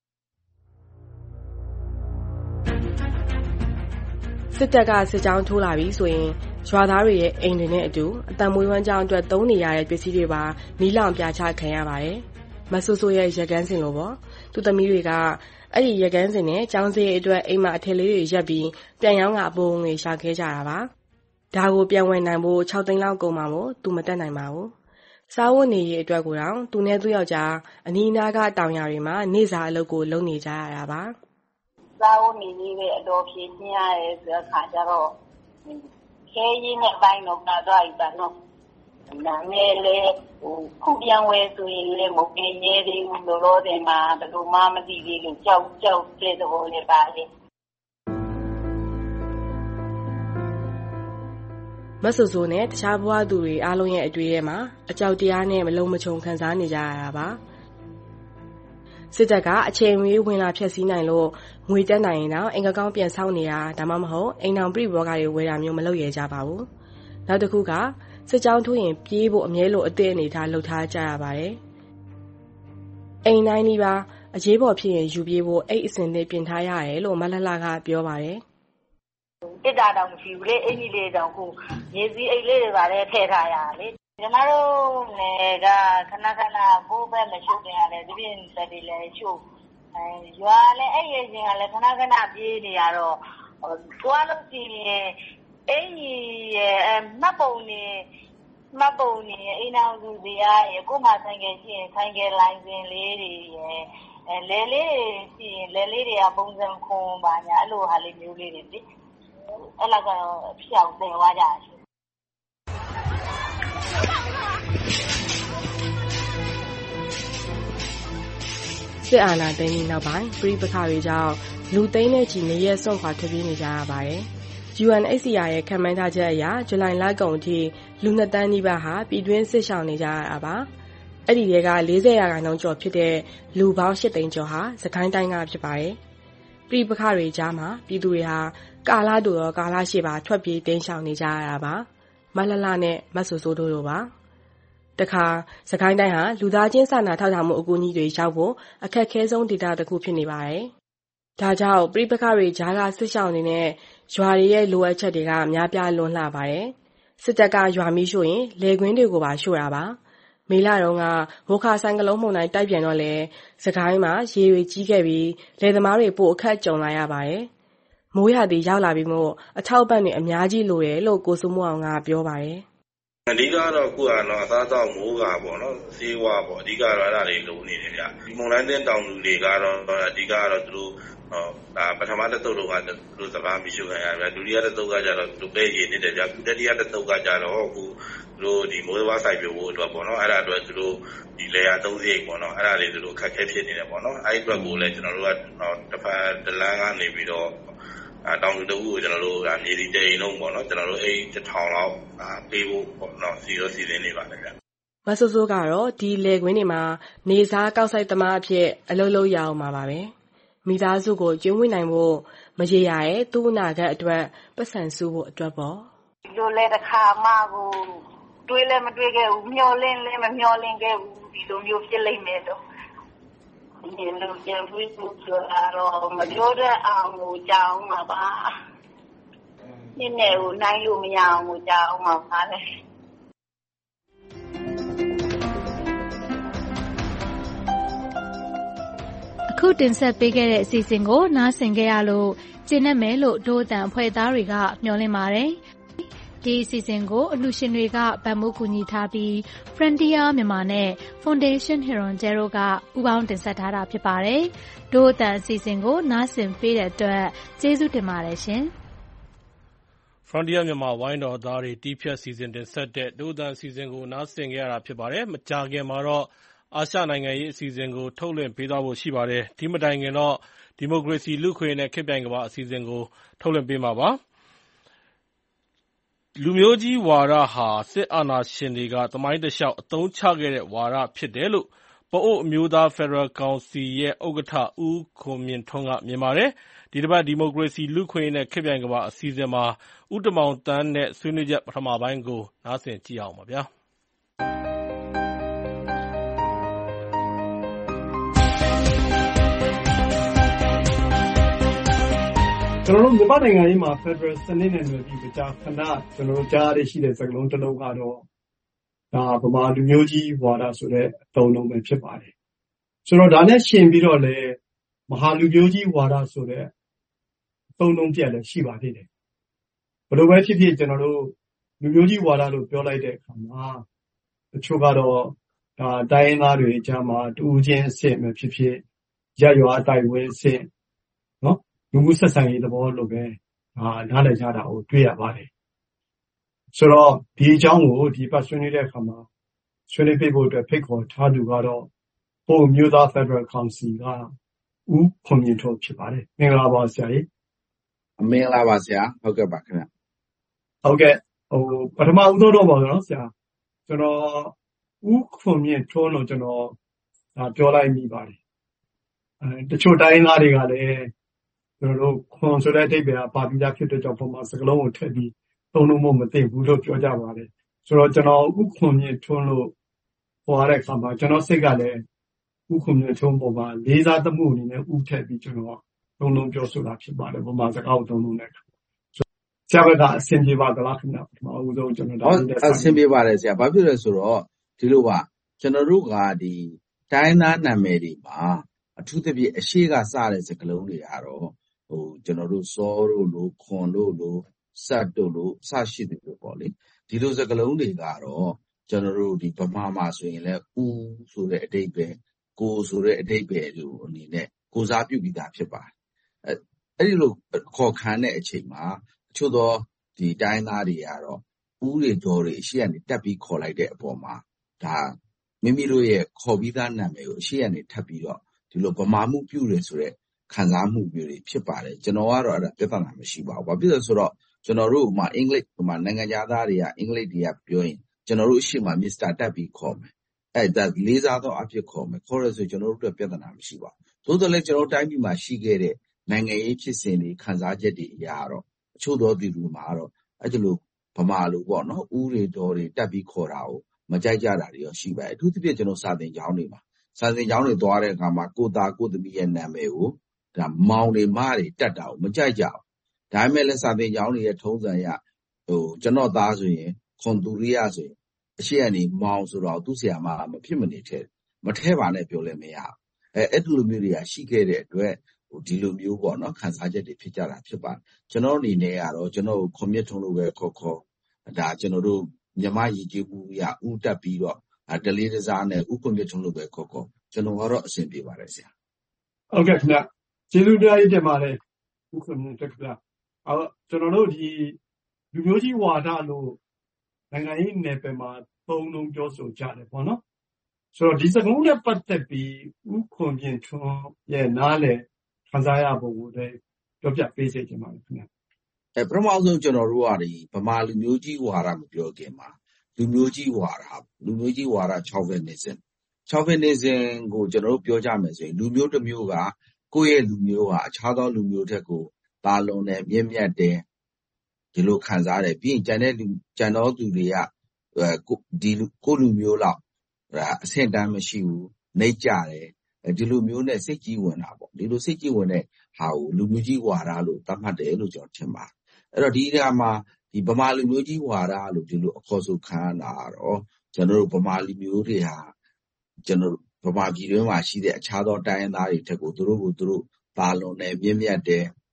စစ်တပ်ကစစ်ကြောင်းထိုးလာပြီဆိုရင်ရွာသားတွေရဲ့အိမ်တွေနဲ့အတူအတံမွေးဝမ်းကြောင်းအတွက်သုံးနေရတဲ့ပစ္စည်းတွေပါမီးလောင်ပြာချခံရပါတယ်မဆူဆူရဲ့ရက်ကန်းစင်လိုပေါ့သူသမီးတွေကအဲ့ဒီရက်ကန်းစင်နဲ့ចောင်းစည်းအတွက်အိမ်မှာအထည်လေးတွေရက်ပြီးပြန်ရောင်းကအပိုးငွေရှာခဲ့ကြတာပါဒါကိုပြန်ဝင်နိုင်ဖို့၆သိန်းလောက်ကုန်မှာမို့သူမတက်နိုင်ပါဘူးစားဝတ်နေရေးအတွက်ကိုတော့သူနဲ့သူ့ယောက်ျားအနီးနားကတောင်ယာတွေမှာနေစာအလုပ်ကိုလုပ်နေကြရတာပါစားဝတ်နေရေးပဲအတော်ဖြည့်ရှင်းရတယ်ဆိုတဲ့ခါကျတော့ခဲရင်းနဲ့ပိုင်းတော့ပါသွားပြီပါနော်နာမည်လေဟိုခုပြန်ဝဲဆိုရင်လေမပင်ရဲသေးဘူးလို့တော့တယ်မှာဘယ်လိုမှမသိသေးလို့ကြောက်ကြောက်တဲ့သဘောလေးပါလေမဆူဆူနဲ့တခြားဘဝသူတွေအားလုံးရဲ့အတွေ့အထဲမှာအကြောက်တရားနဲ့မလုံးမချုံခံစားနေကြရတာပါစစ်တပ်ကအချိန်ဝေးဝင်လာဖျက်ဆီးနိုင်လို့ငွေတက်နိုင်ရင်တော့အင်္ဂကောင်းပြန်ဆောက်နေတာဒါမှမဟုတ်အိမ်အောင်ပြိဘောကတွေဝယ်တာမျိုးမလုပ်ရကြပါဘူးနောက်တစ်ခုကစစ်ကြောင်းထိုးရင်ပြေးဖို့အမြဲလိုအသည့်အနေထားလှုပ်ထားကြရပါတယ်။အိမ်တိုင်းဒီပါအရေးပေါ်ဖြစ်ရင်ယူပြေးဖို့အိတ်အစင်လေးပြင်ထားရတယ်လို့မလှလှကပြောပါတယ်။တစ်တာတောင်မရှိဘူးလေအင်ကြီးလေးတောင်ခုရေစီးအိတ်လေးတွေပါလေထည့်ထားရလေ။ကျွန်တော်တို့နယ်ကခဏခဏဘိုးဘက်မရှုပ်နေရတယ်ဒီပြင်ဆက်တွေလည်းရှုပ်အဲရွာလည်းအဲ့ရဲ့ချင်းကလည်းခဏခဏပြေးနေရတော့သွားလို့ရှိရင်အင်းကြီးရဲ့မတ်ပုံနေမတ်ပုံနေအိမ်အောင်စုစီရဲ့ကိုမဆိုင်ကရှိရင်ဆိုင်ကလိုင်းစင်လေးတွေရဲ့အဲလဲလေးရှိရင်လဲလေးတွေကပုံစံခွန်ပါညာအဲ့လိုဟာလေးမျိုးလေးတွေလေအဲ့လောက်ကတော့ဖြောင်းတင်သွားကြတယ်စစ်အာဏာသိမ်းပြီးနောက်ပိုင်းပြည်ပခါတွေကြောင့်လူသိန်းနဲ့ချီနေရဲစွန့်ခွာထွက်ပြေးနေကြရပါတယ်။ U N H C R ရဲ့ခန့်မှန်းထားချက်အရဇူလိုင်လကုန်အထိလူနှစ်သန်းနီးပါးဟာပြည်တွင်းစစ်ရှောင်နေကြရတာပါ။အဲ့ဒီတွေက၄၀ရာခိုင်နှုန်းကျော်ဖြစ်တဲ့လူပေါင်း၈သိန်းကျော်ဟာစကိုင်းတိုင်းကဖြစ်ပါတယ်။ပြည်ပခတွေကြားမှာပြည်သူတွေဟာကာလတူရောကာလရှည်ပါထွက်ပြေးတိမ်းရှောင်နေကြရတာပါ။မလှလှနဲ့မဆူဆိုးတို့တို့ပါ။တခါစကိုင်းတိုင်းဟာလူသားချင်းစာနာထောက်ထားမှုအကူအညီတွေရောက်ဖို့အခက်အခဲဆုံးဒေသတစ်ခုဖြစ်နေပါတယ်။ဒါကြောင့်ပြည်ပခတွေကြားကစစ်ရှောင်နေတဲ့ရွာတွေရဲ့လိုအပ်ချက်တွေကများပြားလွန်းလှပါတယ်။စစ်တပ်ကရွာမီးရှို့ရင်လေကွင်းတွေကိုပါရှို့တာပါ။မေလတုန်းကဝခဆိုင်ကလုံးမုန်တိုင်းတိုက်ပြန်တော့လေစကိုင်းမှာရေတွေကြီးခဲ့ပြီးလယ်သမားတွေပိုအခက်ကြုံလာရပါတယ်။မိုးရာသီရောက်လာပြီးမို့အထောက်ပံ့တွေအများကြီးလိုတယ်လို့ကိုစုမိုးအောင်ကပြောပါတယ်။အဓိကတော့ခုကတော့အသားတောက်မိုးကပေါ့နော်စေးဝါပေါ့အဓိကတော့အဲ့ဒါတွေလိုနေတယ်ဗျဒီမုန်တိုင်းတင်တောင်လူတွေကတော့အဓိကတော့သူတို့ဟောဒါပထမတစ်သုတ်လုံးကသူတို့စကားမရှိခဲ့ရဗျဒုတိယတစ်သုတ်ကကြတော့သူပဲရည်နေတယ်ဗျခုတတိယတစ်သုတ်ကကြတော့ခုသူတို့ဒီမိုးစဘာဆိုင်ပြဖို့အတွက်ပေါ့နော်အဲ့ဒါအတွက်သူတို့ဒီလေယာသုံးစိတ်ပေါ့နော်အဲ့ဒါတွေသူတို့ခက်ခဲဖြစ်နေတယ်ပေါ့နော်အဲ့ဒီအတွက်ကိုလည်းကျွန်တော်တို့ကတစ်ဖက်တလန်းကနေပြီးတော့အဲတောင်လူတို့ကိုကျွန်တော်တို့မြေဒီတိန်လုံးပေါ့နော်ကျွန်တော်တို့အဲ့တစ်ထောင်လောက်ပေးဖို့ပေါ့နော်စီရောစီစဉ်နေပါတယ်ဗျမဆူဆိုးကတော့ဒီလေကွင်းတွေမှာနေစားကောက်ဆိုင်သမားအဖြစ်အလုပ်လုပ်ရအောင်ပါပါပဲမိသားစုကိုကျွေးမွေးနိုင်ဖို့မရေရရဲ့သူ့အနာဂတ်အတွက်ပတ်စံစုဖို့အတွက်ပေါ့ဒီလိုလေတစ်ခါမှကိုတွေးလည်းမတွေးခဲ့ဘူးမျောလင်းလည်းမမျောလင်းခဲ့ဘူးဒီလိုမျိုးဖြစ်လိမ့်မယ်တော့ဒီလိုကြံပြီးဆိုတာတော့မပြောတဲ့အောင်ကိုကြောင်းမှာပါနည်းနည်းကိုနိုင်လို့မရအောင်ကိုကြောင်းမှာပါလေအခုတင်ဆက်ပေးခဲ့တဲ့အစီအစဉ်ကိုနားဆင်ကြရလို့ကျေနပ်မယ်လို့ဒို့အတန်အဖွဲ့သားတွေကမျှော်လင့်ပါတယ်။ဒီအစီအစဉ်ကိုအလှူရှင်တွေကဗန်မိုးကူညီထားပြီး Frontier မြန်မာနဲ့ Foundation Hirondelle ကပူးပေါင်းတင်ဆက်ထားတာဖြစ်ပါတယ်။ဒို့အတန်အစီအစဉ်ကိုနားဆင်ပေးတဲ့အတွက်ကျေးဇူးတင်ပါတယ်ရှင်။ Frontier မြန်မာဝိုင်းတော်သားတွေတီးဖြတ်စီစဉ်တင်ဆက်တဲ့ဒို့အတန်အစီအစဉ်ကိုနားဆင်ကြရတာဖြစ်ပါတယ်။မကြာခင်မှာတော့အာရှနိုင်ငံရေးအစီအစဉ်ကိုထုတ်လွှင့်ပေးသွားဖို့ရှိပါတယ်။ဒီမတိုင်ခင်တော့ဒီမိုကရေစီလူ့အခွင့်အရေးနဲ့ခေတ်ပြိုင်ကမ္ဘာအစီအစဉ်ကိုထုတ်လွှင့်ပေးမှာပါ။လူမျိုးကြီးဝါဒဟာစစ်အာဏာရှင်တွေကသမိုင်းတလျှောက်အသုံးချခဲ့တဲ့ဝါဒဖြစ်တယ်လို့ပအိုဝ်းအမျိုးသားဖက်ဒရယ်ကောင်စီရဲ့ဥက္ကဋ္ဌဦးခွန်မြင့်ထွန်းကမြင်ပါတယ်။ဒီတပတ်ဒီမိုကရေစီလူ့အခွင့်အရေးနဲ့ခေတ်ပြိုင်ကမ္ဘာအစီအစဉ်မှာဦးတင်မောင်သန်းနဲ့ဆွေးနွေးချက်ပထမပိုင်းကိုနားဆင်ကြည့်အောင်ပါဗျာ။ကျွန်တော်တို့မြန်မာနိုင်ငံရေးမှာ Federal စနစ်နဲ့နယ်ပြီးကြာခဏကျွန်တော်တို့ကြားရရှိတဲ့စကားလုံးတစ်လုံးကတော့ဒါဗမာလူမျိုးကြီးဝါဒဆိုတဲ့အသုံးလုံးပဲဖြစ်ပါတယ်။ဆိုတော့ဒါနဲ့ရှင်ပြီးတော့လေမဟာလူမျိုးကြီးဝါဒဆိုတဲ့အသုံးလုံးပြက်လည်းရှိပါသေးတယ်။ဘယ်လိုပဲဖြစ်ဖြစ်ကျွန်တော်တို့လူမျိုးကြီးဝါဒလို့ပြောလိုက်တဲ့အခါမှာတချို့ကတော့ဒါတိုင်းရင်းသားတွေကြားမှာတူချင်းအဆင့်ပဲဖြစ်ဖြစ်ရရွာအတိုင်းဝင်းအဆင့်နော်လူမှုဆက်ဆံရေးသဘောလိုပဲအာနားလည်ကြတာကိုတွေ့ရပါတယ်ဆိုတော့ဒီအကြောင်းကိုဒီပတ်ဆွေးနွေးတဲ့အခါမှာဆွေးနွေးပေးဖို့အတွက်ဖိတ်ခေါ်ထားသူကတော့ပအိုဝ်းမျိုးသားဖက်ဒရယ်ကောင်စီကဦးခွန်မြင့်ထွန်းဖြစ်ပါတယ်မင်္ဂလာပါဆရာကြီးမင်္ဂလာပါဆရာဟုတ်ကဲ့ပါခင်ဗျဟုတ်ကဲ့ဟိုပထမဦးဆုံးတော့ပါနော်ဆရာကျွန်တော်ဦးခွန်မြင့်ထွန်းလို့ကျွန်တော်ဒါပြောလိုက်မိပါတယ်အဲတချို့တိုင်းသားတွေကလည်းကျွန်တော်တို့ခွန်ဆိုတဲ့အဓိပ္ပာယ်ကပါပြီးသားဖြစ်တဲ့ကြောင့်ပုံမှန်စကားလုံးကိုထည့်ပြီးသုံးလို့မသိဘူးလို့ပြောကြပါတယ်ဆိုတော့ကျွန်တော်ဥခွန်မြင့်ထွန်းလို့ဟောရတဲ့အခါမှာကျွန်တော်စိတ်ကလည်းဥခွန်မြင့်ထွန်းပုံမှာလေးစားသမှုအနေနဲ့ဥထည့်ပြီးကျွန်တော်လုံးလုံးပြောဆိုတာဖြစ်ပါတယ်ပုံမှန်စကားကိုသုံးလို့လည်းဆရာကအဆင်ပြေပါကလားခင်ဗျာပထမဦးဆုံးကျွန်တော်ဒါအဆင်ပြေပါတယ်ဆရာဘာဖြစ်လဲဆိုတော့ဒီလိုပါကျွန်တော်တို့ကဒီတိုင်းသားနာမည်တွေမှာအထူးသဖြင့်အရှိကစတဲ့စကားလုံးတွေကတော့ဟိုကျွန်တော်တို့စောတို့လို့ခွန်တို့လို့စတ်တို့လို့စရှိတယ်လို့ပေါ့လေဒီလိုစကားလုံးတွေကတော့ကျွန်တော်တို့ဒီဗမာမှာဆိုရင်လည်းဦးဆိုတဲ့အဓိပ္ပာယ်ကိုဆိုတဲ့အဓိပ္ပာယ်လို့အနေနဲ့ကိုစားပြုပြီးသားဖြစ်ပါတယ်အဲအဲ့ဒီလိုခေါ်ခန်းတဲ့အချိန်မှာအချို့သောဒီတိုင်းသားတွေကတော့ဦးတွေတော်တွေအရှိကနေတက်ပြီးခေါ်လိုက်တဲ့အပေါ်မှာဒါမိမိတို့ရဲ့ခေါ်ပြီးသားနာမည်ကိုအရှိကနေထပ်ပြီးတော့ဒီလိုဗမာမှုပြုတယ်ဆိုတဲ့ခံစားမှုမျိုးတွေဖြစ်ပါတယ်ကျွန်တော်ကတော့အဲ့ဒါပြဿနာမရှိပါဘူးဘာဖြစ်လဲဆိုတော့ကျွန်တော်တို့ဥမာအင်္ဂလိပ်ဥမာနိုင်ငံသားတွေကအင်္ဂလိပ်တွေကပြောရင်ကျွန်တော်တို့အရှိမမစ္စတာတက်ပြီးခေါ်မယ်အဲ့ဒါလေးစားသောအဖြစ်ခေါ်မယ်ခေါ်ရဆိုကျွန်တော်တို့ပြဿနာမရှိပါဘူးသို့တော်လည်းကျွန်တော်တိုင်းပြည်မှာရှိခဲ့တဲ့နိုင်ငံရေးဖြစ်စဉ်တွေခံစားချက်တွေအရာတော့အချို့သောသူတွေမှာတော့အဲ့ဒီလိုဗမာလိုပေါ့နော်ဦးတွေတော်တွေတက်ပြီးခေါ်တာကိုမကြိုက်ကြတာတွေရောရှိပါတယ်အထူးသဖြင့်ကျွန်တော်စာသင်ကျောင်းတွေမှာစာသင်ကျောင်းတွေသွားတဲ့အခါမှာကိုသားကိုသမီးရဲ့နာမည်ကိုဒါမောင်တွေမတွေတက်တာကိုမကြိုက်ကြဘူးဒါပေမဲ့လည်းစာသင်ကျောင်းတွေရဲ့ထုံးစံရဟိုကျွန်တော်သားဆိုရင်ခွန်သူရိယဆိုရင်အရှိကနေမောင်ဆိုတော့သူ့ဆရာမမဖြစ်မနေထဲမထဲပါနဲ့ပြောလဲမရအဲအဲ့ဒီလိုမျိုးတွေကရှိခဲ့တဲ့အတွက်ဟိုဒီလိုမျိုးပေါ့နော်ခံစားချက်တွေဖြစ်ကြတာဖြစ်ပါတယ်ကျွန်တော်အနေနဲ့ကတော့ကျွန်တော်ခွန်မြင့်ထုံးလို့ပဲခေါ်ခေါ်ဒါကျွန်တော်တို့မြမရည်ကြည်မှုရဥတက်ပြီးတော့တလေးတစားနဲ့ဥခွန်မြင့်ထုံးလို့ပဲခေါ်ခေါ်ကျွန်တော်ကတော့အဆင်ပြေပါတယ်ဆရာဟုတ်ကဲ့ခင်ဗျကျေးဇူးများကြီးတင်ပါတယ်ဥခွန်မြင့်ထွန်းခင်ဗျအော်ကျွန်တော်တို့ဒီလူမျိုးကြီးဝါဒလို့နိုင်ငံရေးနယ်ပယ်မှာသုံးလုံးပြောဆိုကြတယ်ပေါ့နော်ဆိုတော့ဒီစကားနဲ့ပတ်သက်ပြီးဥခွန်မြင့်ထွန်းရဲ့နားလေခံစားရပုံကိုလည်းပြောပြပေးစေချင်ပါတယ်ခင်ဗျအဲပထမဆုံးကျွန်တော်တို့ကဒီဗမာလူမျိုးကြီးဝါဒမပြောခင်မှာလူမျိုးကြီးဝါဒလူမျိုးကြီးဝါဒchauvinism chauvinismကိုကျွန်တော်တို့ပြောကြမယ်ဆိုရင်လူမျိုးတစ်မျိုးကကိုယ့်ရဲ့လူမျိုးဟာအခြားသောလူမျိုးထက်ကိုတာလွန်တယ်မြင့်မြတ်တယ်ဒီလိုခံစားတယ်ပြီးရင်ကျန်တဲ့လူကျန်သောသူတွေကဒီကိုယ့်လူမျိုးလောက်အဆင့်တန်းမရှိဘူးနှိမ့်ကြတယ်ဒီလိုမျိုးနဲ့စိတ်ကြီးဝင်တာပေါ့ဒီလိုစိတ်ကြီးဝင်တဲ့ဟာကိုလူမျိုးကြီးဝါဒလို့သတ်မှတ်တယ်လို့ကျွန်တော်ထင်ပါတယ်အဲ့တော့ဒီနေရာမှာဒီဗမာလူမျိုးကြီးဝါဒလို့ဒီလိုအခေါ်ဆိုခံရတာတော့ကျွန်တော်တို့ဗမာလူမျိုးတွေဟာကျွန်တော်ဗမာပြည်တွင်းမှာရှိတဲ့အခြားသောတိုင်းရင်းသားတွေထက်ကိုသူတို့ကိုသူတို့ပါလွန်တယ်မြင့်မြတ်တယ်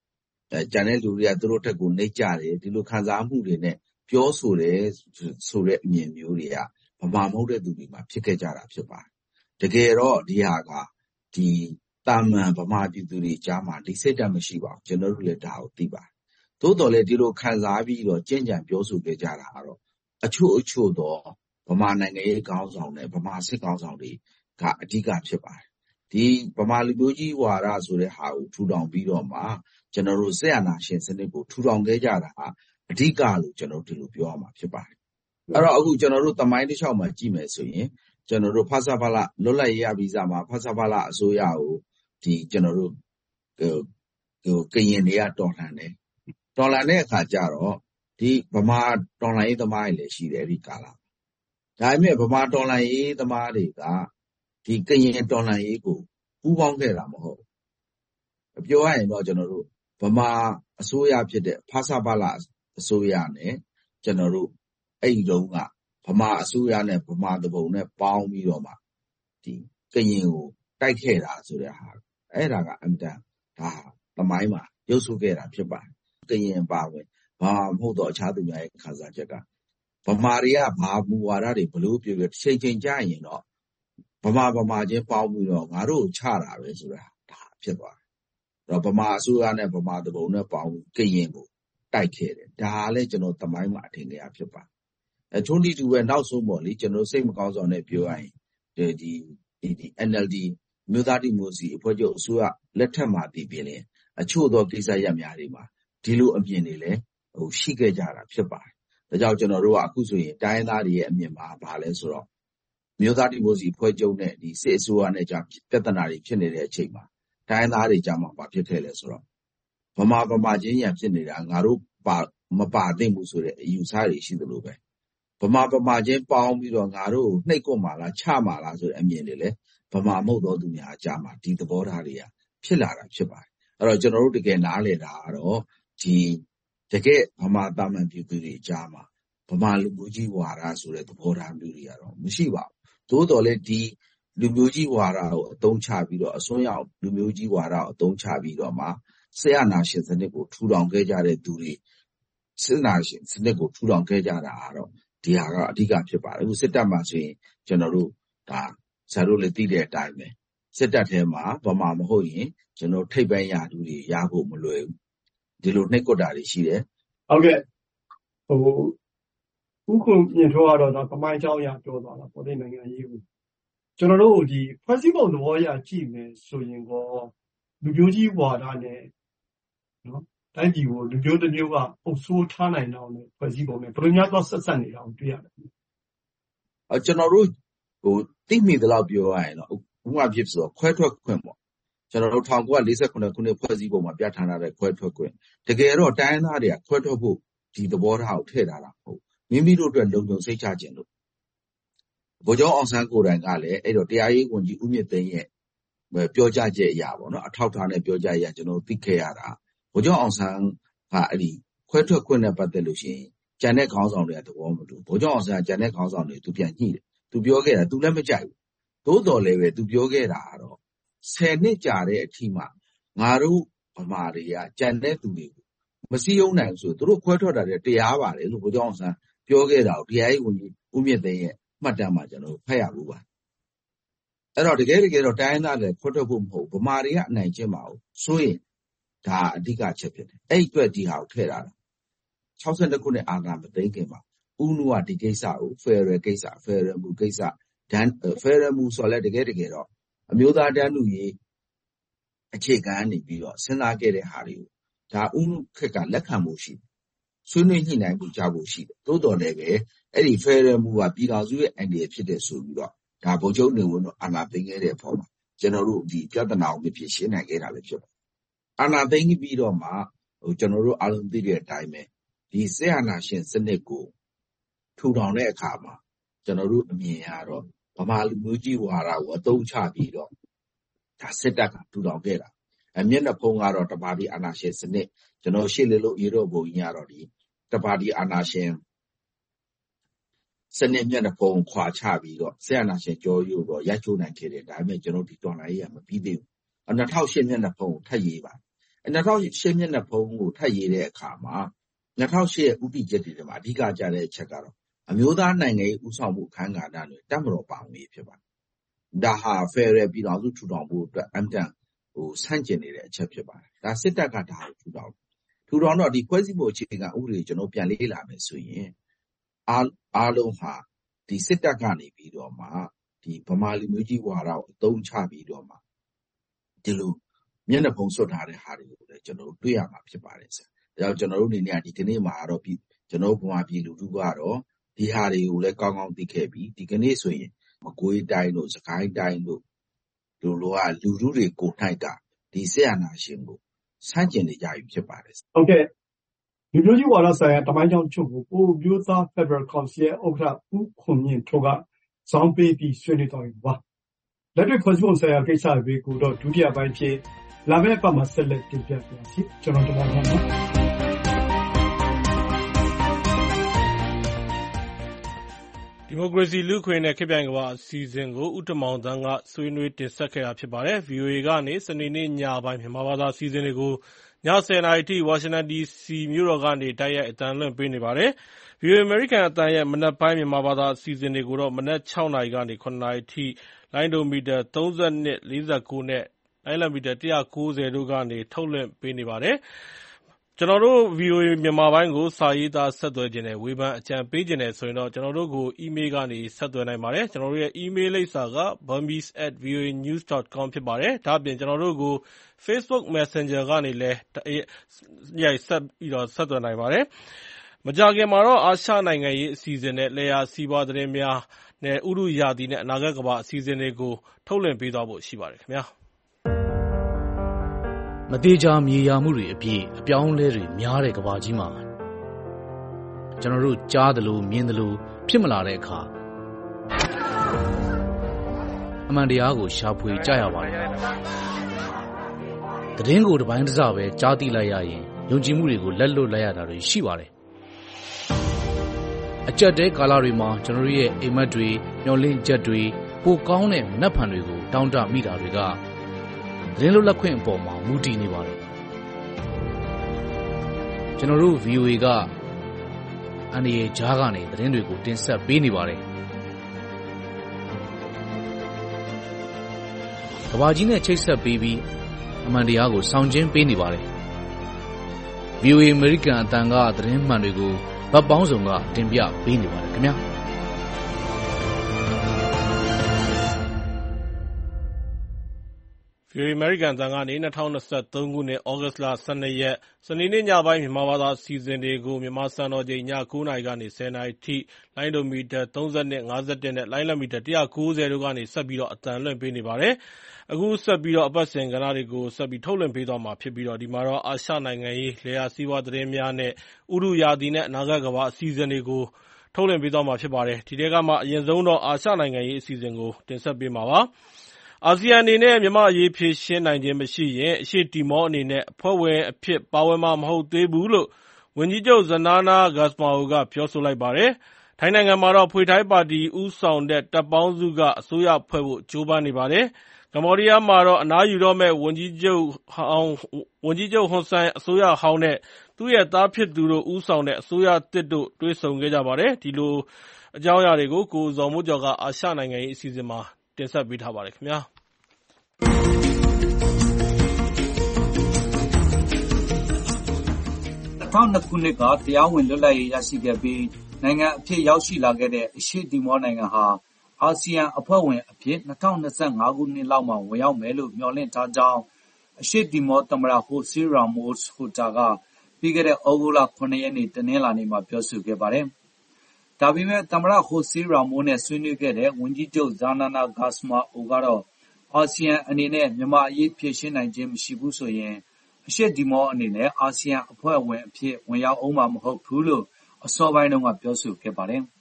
ကျန်တဲ့လူတွေကသူတို့ထက်ကိုနှိမ့်ကြတယ်ဒီလိုခံစားမှုတွေနဲ့ပြောဆိုတယ်ဆိုတဲ့အမြင်မျိုးတွေကဗမာမဟုတ်တဲ့သူတွေမှာဖြစ်ခဲ့ကြတာဖြစ်ပါတယ်တကယ်တော့ဒီဟာကဒီတာမန်ဗမာပြည်သူတွေကြားမှာဒီစိတ်ဓာတ်မရှိပါဘူးကျွန်တော်တို့လည်းဒါကိုသိပါတယ်သို့တော်လည်းဒီလိုခံစားပြီးတော့ကြင်ကြံပြောဆိုခဲ့ကြတာကတော့အချို့အချို့တော့ဗမာနိုင်ငံရေးခေါင်းဆောင်နဲ့ဗမာစစ်ခေါင်းဆောင်တွေကအဓိကဖြစ်ပါတယ်ဒီဗမာလူမျိုးကြီးဝါဒဆိုတဲ့ဟာကိုထူထောင်ပြီးတော့မှကျွန်တော်တို့ဆက်အာဏာရှင်စနစ်ကိုထူထောင်ခဲ့ကြတာအဓိကလို့ကျွန်တော်တို့ဒီလိုပြောရမှာဖြစ်ပါတယ်အဲ့တော့အခုကျွန်တော်တို့သမိုင်းတစ်လျှောက်မှာကြည့်မယ်ဆိုရင်ကျွန်တော်တို့ဖဆဖလလွတ်လပ်ရေးရပြီးစားမှာဖဆဖလအစိုးရကိုဒီကျွန်တော်တို့ဟိုဟိုကရင်တွေကတော်လှန်တယ်တော်လှန်တဲ့အခါကျတော့ဒီဗမာတော်လှန်ရေးသမားတွေလည်းရှိတယ်ဒီကာလဒါပေမဲ့ဗမာတော်လှန်ရေးသမားတွေကဒီကရင်တော်လှန်ရေးကိုပူးပေါင်းခဲ့တာမဟုတ်ဘူးပြောရရင်တော့ကျွန်တော်တို့ဗမာအစိုးရဖြစ်တဲ့ဖဆဖလအစိုးရနဲ့ကျွန်တော်တို့အဲ့ဒီတုန်းကဗမာအစိုးရနဲ့ဗမာတပုံနဲ့ပေါင်းပြီးတော့မှဒီကရင်ကိုတိုက်ခဲ့တာဆိုတဲ့ဟာအဲ့ဒါကအမြဲတမ်းဒါသမိုင်းမှာရုပ်ဆိုခဲ့တာဖြစ်ပါတယ်ကရင်ပါဝင်ဘာမဟုတ်တော့အခြားသူများရဲ့ခံစားချက်ကဗမာတွေကဘာမူဝါဒတွေဘလို့ပြောပြချိန်ချိန်ကြရင်တော့ဗမာဗမာချင်းပေါင်းပြီးတော့ငါတို့ချတာပဲဆိုတာဒါဖြစ်သွားတယ်တော့ဗမာအစိုးရနဲ့ဗမာတပုံနဲ့ပေါင်းကရင်ကိုတိုက်ခဲ့တယ်ဒါလည်းကျွန်တော်သမိုင်းမှာအထင်ကြီးဖြစ်ပါတယ်အဲထုံးတီတူပဲနောက်ဆုံးပေါ့လေကျွန်တော်စိတ်မကောင်းဆောင်နဲ့ပြောရရင်ဒီဒီဒီ N L D မြို့သားဒီမိုစီအဖွဲ့ချုပ်အစိုးရလက်ထက်မှာတည်ပြင်းရင်အချို့သောကိစ္စရပ်များတွေမှာဒီလိုအမြင်တွေလည်းဟိုရှိခဲ့ကြတာဖြစ်ပါတယ်ဒါကြောင့်ကျွန်တော်တို့ကအခုဆိုရင်တိုင်းသားတွေရဲ့အမြင်မှာဘာလဲဆိုတော့မြို့သားဒီမိုစီအဖွဲ့ချုပ်နဲ့ဒီစစ်အစိုးရနဲ့ကြာပြဿနာတွေဖြစ်နေတဲ့အချိန်မှာတိုင်းသားတွေကြာမှာဘာဖြစ်ခဲ့လဲဆိုတော့ဗမာဗမာချင်းရံဖြစ်နေတာငါတို့ပါမပါသိမှုဆိုတဲ့အယူဆတွေရှိသလိုပဲဗမာဗမာချင်းပေါင်းပြီးတော့ငါတို့နှိပ်ကွပ်မှာလားချမှာလားဆိုတဲ့အမြင်တွေလည်းဗမာမဟုတ်သောသူများအကြမှာဒီသဘောထားတွေကဖြစ်လာတာဖြစ်ပါတယ်အဲ့တော့ကျွန်တော်တို့တကယ်နားလည်တာကတော့ဒီတကယ်ဗမာတာမန်ပြည်သူတွေအကြမှာဗမာလူမျိုးကြီးဝါဒဆိုတဲ့သဘောထားမျိုးတွေကတော့မရှိပါဘူးသို့တော်လည်းဒီလူမျိုးကြီးဝါဒကိုအသုံးချပြီးတော့အစွန်းရောက်လူမျိုးကြီးဝါဒကိုအသုံးချပြီးတော့မှဆရာနာရှင်စနစ်ကိုထူထောင်ခဲ့ကြတဲ့သူတွေစစ်နာရှင်စနစ်ကိုထူထောင်ခဲ့ကြတာကတော့ဒီဟာကအဓိကဖြစ်ပါတယ်အခုစစ်တပ်မှာဆိုရင်ကျွန်တော်တို့ဒါဆရာတို့လည်းသိတဲ့အတိုင်းပဲစစ်တပ်ထဲမှာဗမာမဟုတ်ရင်ကျွန်တော်ထိပ်ပိုင်းရာသူတွေရဖို့မလွယ်ဘူးဒီလိုနှိပ်ကွပ်တာတွေရှိတယ်ဟုတ်ကဲ့ဟိုဥက္ကုမြင်ထောကတော့ဒါသမိုင်းကြောင်းရပြောသွားတာပေါ့ဒီနိုင်ငံရေးကိုကျွန်တော်တို့ဒီဖွဲ့စည်းပုံသဘောအရကြည့်မယ်ဆိုရင်ကောလူမျိုးကြီးဝါဒနဲ့နော်တိုင်းပြည်ကိုလူမျိုးတစ်မျိုးကအုပ်စိုးထားနိုင်တော့လေဖွဲ့စည်းပုံနဲ့ဘယ်လိုများတော့ဆက်ဆက်နေတာကိုတွေ့ရတယ်အဲကျွန်တော်တို့ဟိုသိမိသလောက်ပြောရရင်တော့ဥပမာဖြစ်ဆိုတော့ခွဲထွက်ခွင့်ပေါ့ကျွန်တော်တို့၁၉၄၇ခုနှစ်ဖွဲ့စည်းပုံမှာပြဋ္ဌာန်းထားတဲ့ခွဲထွက်ခွင့်တကယ်တော့တိုင်းသားတွေကခွဲထွက်ဖို့ဒီသဘောထားကိုထည့်ထားတာမဟုတ်မိမိတို့အတွက်လုံခြုံစိတ်ချခြင်းလို့ဗိုလ်ချုပ်အောင်ဆန်းကိုယ်တိုင်ကလည်းအဲ့တော့တရားရေးဝန်ကြီးဦးမြင့်သိန်းရဲ့ပြောကြားချက်အရာပေါ့နော်အထောက်ထားနဲ့ပြောကြားအရာကျွန်တော်သိခဲ့ရတာဗိုလ်ချုပ်အောင်ဆန်းကအဲ့ဒီခွဲထွက်ခွင့်နဲ့ပတ်သက်လို့ရှိရင်ကျန်တဲ့ခေါင်းဆောင်တွေကသဘောမတူဗိုလ်ချုပ်အောင်ဆန်းကကျန်တဲ့ခေါင်းဆောင်တွေသူပြန်ညှိတယ်သူပြောခဲ့တာသူလည်းမကြိုက်ဘူးသို့တော်လည်းပဲသူပြောခဲ့တာကတော့ဆယ်နှစ်ကြာတဲ့အထိမှငါတို့ဗမာတွေကကြံတဲ့သူတွေကိုမစည်းရုံးနိုင်ဘူးဆိုသူတို့ခွဲထွက်တာတွေတရားပါတယ်လို့ဗိုလ်ချုပ်အောင်ဆန်းပြောခဲ့တာကိုတရားရေးဝန်ကြီးဦးမြင့်သိန်းရဲ့မှတ်တမ်းမှာကျွန်တော်ဖတ်ရဘူးပါအဲ့တော့တကယ်တကယ်တော့တိုင်းသားတွေခွဲထွက်ဖို့မဟုတ်ဗမာတွေကအနိုင်ကျင့်ပါဘူးဆိုရင်ဒါအဓိကချက်ဖြစ်တယ်အဲ့အတွက်ဒီဟာကိုထည့်တာ၆၂ခုနှစ်အာဏာမသိမ်းခင်မှာဦးနုကဒီကိစ္စကို Federal ကိစ္စ Federal မူကိစ္စဒန် Federal မူဆိုလဲတကယ်တကယ်တော့အမျိုးသားတန်းတူရေးအခြေခံနေပြီးတော့စဉ်းစားခဲ့တဲ့ဟာတွေကိုဒါဦးနုခက်ကလက်ခံမှုရှိတယ်ဆွေးနွေးညှိနှိုင်းမှုကြားဖို့ရှိတယ်သို့တော်လည်းပဲအဲ့ဒီ Federal မူကပြည်တော်စုရဲ့အန်ဒီဖြစ်တဲ့ဆိုပြီးတော့ဒါဗိုလ်ချုပ်နေဝန်တို့အာဏာသိမ်းခဲ့တဲ့အပေါ်မှာကျွန်တော်တို့ဒီပြဿနာကိုမဖြစ်ရှင်းနိုင်ခဲ့တာပဲဖြစ်ပါတယ်အာဏာသိမ်းပြီးတော့မှဟိုကျွန်တော်တို့အားလုံးသိတဲ့အတိုင်းပဲဒီစစ်အာဏာရှင်စနစ်ကိုထူထောင်တဲ့အခါမှာကျွန်တော်တို့အမြင်ရတော့ဗမာလူမျိုးကြီးဝါဒကိုအသုံးချပြီးတော့ဒါစစ်တပ်ကထူထောင်ခဲ့တာအမျက်နှာဖုံးကတော့တပါတီအာဏာရှင်စနစ်ကျွန်တော်ရှေ့လေလို့ရေတော့ဘုံကြီးရတော့ဒီတပါတီအာဏာရှင်စနစ်မျက်နှာဖုံးခွာချပြီးတော့စစ်အာဏာရှင်ကြောရုပ်တော့ရိုက်ချိုးနိုင်ခဲ့တယ်ဒါပေမဲ့ကျွန်တော်ဒီတော်လိုင်းရေးကမပြီးသေးဘူး၂၀၀၈မျက်နှာဖုံးထပ်ရေးပါ၂၀၀၈ မျက်နှာဖုံးကိုထပ်ရေးတဲ့အခါမှာ၂၀၀၈ ရဲ့ဥတီချက်တွေထဲမှာအဓိကကျတဲ့အချက်ကတော့အမျိုးသားနိုင်ငံရေးဦးဆောင်မှုအခမ်းကဏ္ဍတွေတပ်မတော်ပါဝင်ရေးဖြစ်ပါတယ်။ဒါဟာဖယ်ဒရယ်ပြည်ထောင်စုထူထောင်ဖို့အတွက်အင်မတန်ဟိုဆန့်ကျင်နေတဲ့အချက်ဖြစ်ပါတယ်။ဒါစစ်တပ်ကဒါကိုထူထောင်ထူထောင်တော့ဒီဖွဲ့စည်းပုံအခြေခံဥပဒေကျွန်တော်ပြန်လေ့လာမယ်ဆိုရင်အားအားလုံးဟာဒီစစ်တပ်ကနေပြီးတော့မှဒီဗမာလူမျိုးကြီးဝါဒကိုအသုံးချပြီးတော့မှဒီလိုမျက်နှာဖုံးဆွတ်ထားတဲ့ဟာတွေကိုလည်းကျွန်တော်တို့တွေ့ရမှာဖြစ်ပါတယ်ဆရာ။ဒါကြောင့်ကျွန်တော်တို့အနေနဲ့ဒီကနေ့မှာတော့ပြီးကျွန်တော်တို့ဗမာပြည်လူထုကတော့ဒီဟာတွေကိုလည်းကောင်းကောင်းသိခဲ့ပြီးဒီကနေ့ဆိုရင်မကွေးတိုင်းတို့စကိုင်းတိုင်းတို့လူလိုကလူထုတွေကိုနှိုက်ကဒီဆက်အာဏာရှင်ကိုဆန့်ကျင်နေကြပြီဖြစ်ပါတယ်။ဟုတ်ကဲ့လူမျိုးကြီးဝါဒဆိုင်ရာတမိုင်းကြောင်းချုပ်ကိုပိုမျိုးသား Federal Council ရဲ့ဥက္ကဋ္ဌဦးခွန်မြင့်ထွန်းကဇောင်းပေးပြီးဆွေးနွေးတော်ပြီပါ။လက်တွေ့ဖွဲ့စည်းပုံဆိုင်ရာကိစ္စတွေကိုတော့ဒုတိယပိုင်းဖြစ်လာမယ့်ပတ်မှာဆက်လက်တင်ပြပါစီ။ကျွန်တော်တို့ပါမယ်။ဒီမိုကရေစီလူ့အခွင့်အရေးနဲ့ခေတ်ပြိုင်ကမ္ဘာအစီအစဉ်ကိုဦးတင်မောင်သန်းကဆွေးနွေးတင်ဆက်ခဲ့တာဖြစ်ပါတယ်။ ဗွီအိုအေကနေစနေနေ့ညပိုင်းမြန်မာဘာသာအစီအစဉ်တွေကိုညဆယ်နာရီထိဝါရှင်တန်ဒီစီမြို့တော်ကနေတိုက်ရိုက်အသံလွှင့်ပေးနေပါတယ်။ ဗွီအိုအေအမေရိကန်အသံရဲ့မနက်ပိုင်းမြန်မာဘာသာအစီအစဉ်တွေကိုတော့မနက်၆နာရီကနေ၇နာရီထိလိုင်းဒိုမီတာသုံး၂၊လေး၉နဲ့လိုင်းလံမီတာ၁၉၀တို့ကနေထုတ်လွှင့်ပေးနေပါတယ်။ကျွန်တော်တို့ ဗွီအိုအေမြန်မာပိုင်းကိုစာရေးသားဆက်သွယ်ခြင်းနဲ့ဝေဖန်အကြံပေးခြင်းနဲ့ဆိုရင်တော့ကျွန်တော်တို့ကိုအီးမေးလ်ကနေဆက်သွယ်နိုင်ပါတယ်။ကျွန်တော်တို့ရဲ့အီးမေးလ်လိပ်စာက burmese at voanews dot com ဖြစ်ပါတယ်။ဒါ့အပြင်ကျွန်တော်တို့ကို Facebook Messenger ကနေလည်းရိုက်ဆက်ပြီးတော့ဆက်သွယ်နိုင်ပါတယ်။မကြာခင်မှာတော့အာရှနိုင်ငံရေးအစီအစဉ်နဲ့လယ်ယာစီးပွားသတင်းများနဲ့ဥတုရာသီနဲ့အနာဂတ်ကမ္ဘာအစီအစဉ်တွေကိုထုတ်လွှင့်ပေးသွားဖို့ရှိပါတယ်ခင်ဗျာ။မသေးချာမြေယာမှုတွေအပြည့်အပြောင်းလဲတွေများတဲ့ကမ္ဘာကြီးမှာကျွန်တော်တို့ကြားသလိုမြင်သလိုဖြစ်မလာတဲ့အခါအမှန်တရားကိုရှာဖွေကြရပါတယ်။သတင်းကိုတစ်ပိုင်းတစ်စပဲကြားသိလိုက်ရရင်ယုံကြည်မှုတွေကိုလက်လွတ်လိုက်ရတာတွေရှိပါတယ်။အကြက်တဲကာလတွေမှာကျွန်တော်တို့ရဲ့အိမ်မက်တွေမျောလင့်ချက်တွေပိုကောင်းတဲ့နတ်ဖန်တွေကိုတောင်းတမိတာတွေကသတင်းလွတ်လပ်ခွင့်အပေါ်မှာမူတည်နေပါတယ်ကျွန်တော်တို့ ဗွီအိုအေကအန်ဒီရဲ့ဂျားကနေသတင်းတွေကိုတင်ဆက်ပေးနေပါတယ်ကဘာကြီးနဲ့ချိတ်ဆက်ပေးပြီးအမှန်တရားကိုဆောင်ကျဉ်ပေးနေပါတယ် ဗွီအိုအေ American အတန်ကသတင်းမှန်တွေကိုဗတ်ပေါင်းစုံကတင်ပြပေးနေပါတယ်ခင်ဗျာဗွီအိုအေအမေရိကန်အသံကနေ၂၀၂၃ခုနှစ်သြဂုတ်လ၁၂ရက်စနေနေ့ညပိုင်းမြန်မာဘာသာအစီအစဉ်တွေကိုမြန်မာစံတော်ချိန်ည၉နာရီကနေ၁၀နာရီထိလိုင်းဒိုမီတာ၃၂၊၅၁နဲ့လိုင်းလံမီတာ၁၉၀တို့ကနေဆက်ပြီးတော့အသံလွှင့်ပေးနေပါတယ်။အခုဆက်ပြီးတော့အပတ်စဉ်ကဏ္ဍတွေကိုဆက်ပြီးထုတ်လွှင့်ပေးသွားမှာဖြစ်ပြီးတော့ဒီမှာတော့အာရှနိုင်ငံရေးလယ်ယာစီးပွားသတင်းများနဲ့ဥတုရာသီနဲ့အနာဂတ်ကမ္ဘာအစီအစဉ်တွေကိုထုတ်လွှင့်ပေးသွားမှာဖြစ်ပါတယ်။ဒီထဲကမှအရင်ဆုံးတော့အာရှနိုင်ငံရေးအစီအစဉ်ကိုတင်ဆက်ပေးမှာပါ။အာဆီယံအနေနဲ့မြန်မာ့အရေးဖြေရှင်းနိုင်ခြင်းမရှိရင်အရှေ့တီမောအနေနဲ့အဖွဲ့ဝင်အဖြစ်ပါဝင်မှာမဟုတ်သေးဘူးလို့ဝန်ကြီးချုပ်ဇနာနာဂတ်စမာအိုကပြောဆိုလိုက်ပါတယ်။ထိုင်းနိုင်ငံမှာတော့ဖွေထိုင်းပါတီဦးဆောင်တဲ့တပ်ပေါင်းစုကအစိုးရဖွဲ့ဖို့ကြိုးပမ်းနေပါတယ်။ကမ္ဘောဒီးယားမှာတော့အနားယူတော့မဲ့ဝန်ကြီးချုပ်ဟောင်းဝန်ကြီးချုပ်ဟွန်ဆန်အစိုးရဟောင်းနဲ့သူ့ရဲ့သားဖြစ်သူတို့ဦးဆောင်တဲ့အစိုးရသစ်တို့တွေ့ဆုံခဲ့ကြပါတယ်။ဒီလိုအကြောင်းအရာတွေကိုကိုဇော်မိုးကျော်ကအာရှနိုင်ငံရေးအစီအစဉ်မှာတင်ဆက်ပေးထားပါတယ်ခင်ဗျာ။၂၀၀၂ခုနှစ်ကတရားဝင်လွတ်လပ်ရေးရရှိခဲ့ပြီးနိုင်ငံအဖြစ်ရောက်ရှိလာခဲ့တဲ့အရှေ့တီမောနိုင်ငံဟာအာဆီယံအဖွဲ့ဝင်အဖြစ်၂၀၂၅ခုနှစ်လောက်မှာဝင်ရောက်မယ်လို့မျှော်လင့်ထားကြောင်းအရှေ့တီမောသမ္မတဟိုစီရာမို့စ်ဟိုတာကပြီးခဲ့တဲ့သြဂုတ်လ၇ရက်နေ့တနင်္လာနေ့မှာပြောဆိုခဲ့ပါတယ်။ဒါပေမဲ့သမ္မတဟိုစီရာမို့နဲ့ဆွေးနွေးခဲ့တဲ့ဝန်ကြီးချုပ်ဇာနာနာဂတ်စမာအိုကတော့အာဆီယံအနေနဲ့မြန်မာအရေးဖြေရှင်းနိုင်ခြင်းမရှိဘူးဆိုရင်အရှေ့တီမောအနေနဲ့အာဆီယံအဖွဲ့ဝင်အဖြစ်ဝင်ရောက်အောင်မှာမဟုတ်ဘူးလို့အစောပိုင်းတုန်းကပြောဆိုခဲ့ပါတယ်။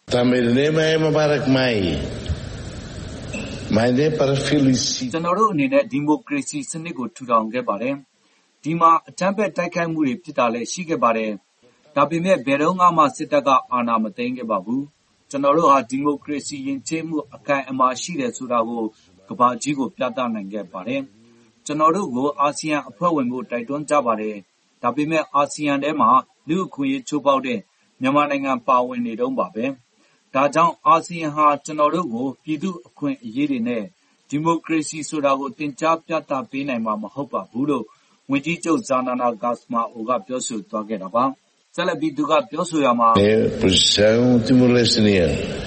ကျွန်တော်တို့အနေနဲ့ဒီမိုကရေစီစနစ်ကိုထူထောင်ခဲ့ပါတယ်။ဒီမှာအကြမ်းဖက်တိုက်ခိုက်မှုတွေဖြစ်တာလည်းရှိခဲ့ပါတယ်။ဒါပေမဲ့ဘယ်တော့မှစစ်တပ်ကအာဏာမသိမ်းခဲ့ပါဘူး။ကျွန်တော်တို့ဟာဒီမိုကရေစီယဉ်ကျေးမှုအခိုင်အမာရှိတယ်ဆိုတာကိုကမ္ဘာကြီးကိုပြသနိုင်ခဲ့ပါတယ်။ကျွန်တော်တို့ကိုအာဆီယံအဖွဲ့ဝင်ဖို့တိုက်တွန်းကြပါတယ်။ဒါပေမဲ့အာဆီယံထဲမှာလူ့အခွင့်အရေးချိုးဖောက်တဲ့မြန်မာနိုင်ငံပါဝင်နေတုန်းပါပဲ။ဒါကြောင့်အာဆီယံဟာကျွန်တော်တို့ကိုပြည်သူ့အခွင့်အရေးတွေနဲ့ဒီမိုကရေစီဆိုတာကိုသင်ကြားပြသပေးနိုင်မှာမဟုတ်ပါဘူးလို့ဝန်ကြီးချုပ်ဇာနာနာဂါစမာအိုကပြောဆိုသွားခဲ့တာပါ။ဆက်လက်ပြီးသူကပြောဆိုရမှာ posição timor-leste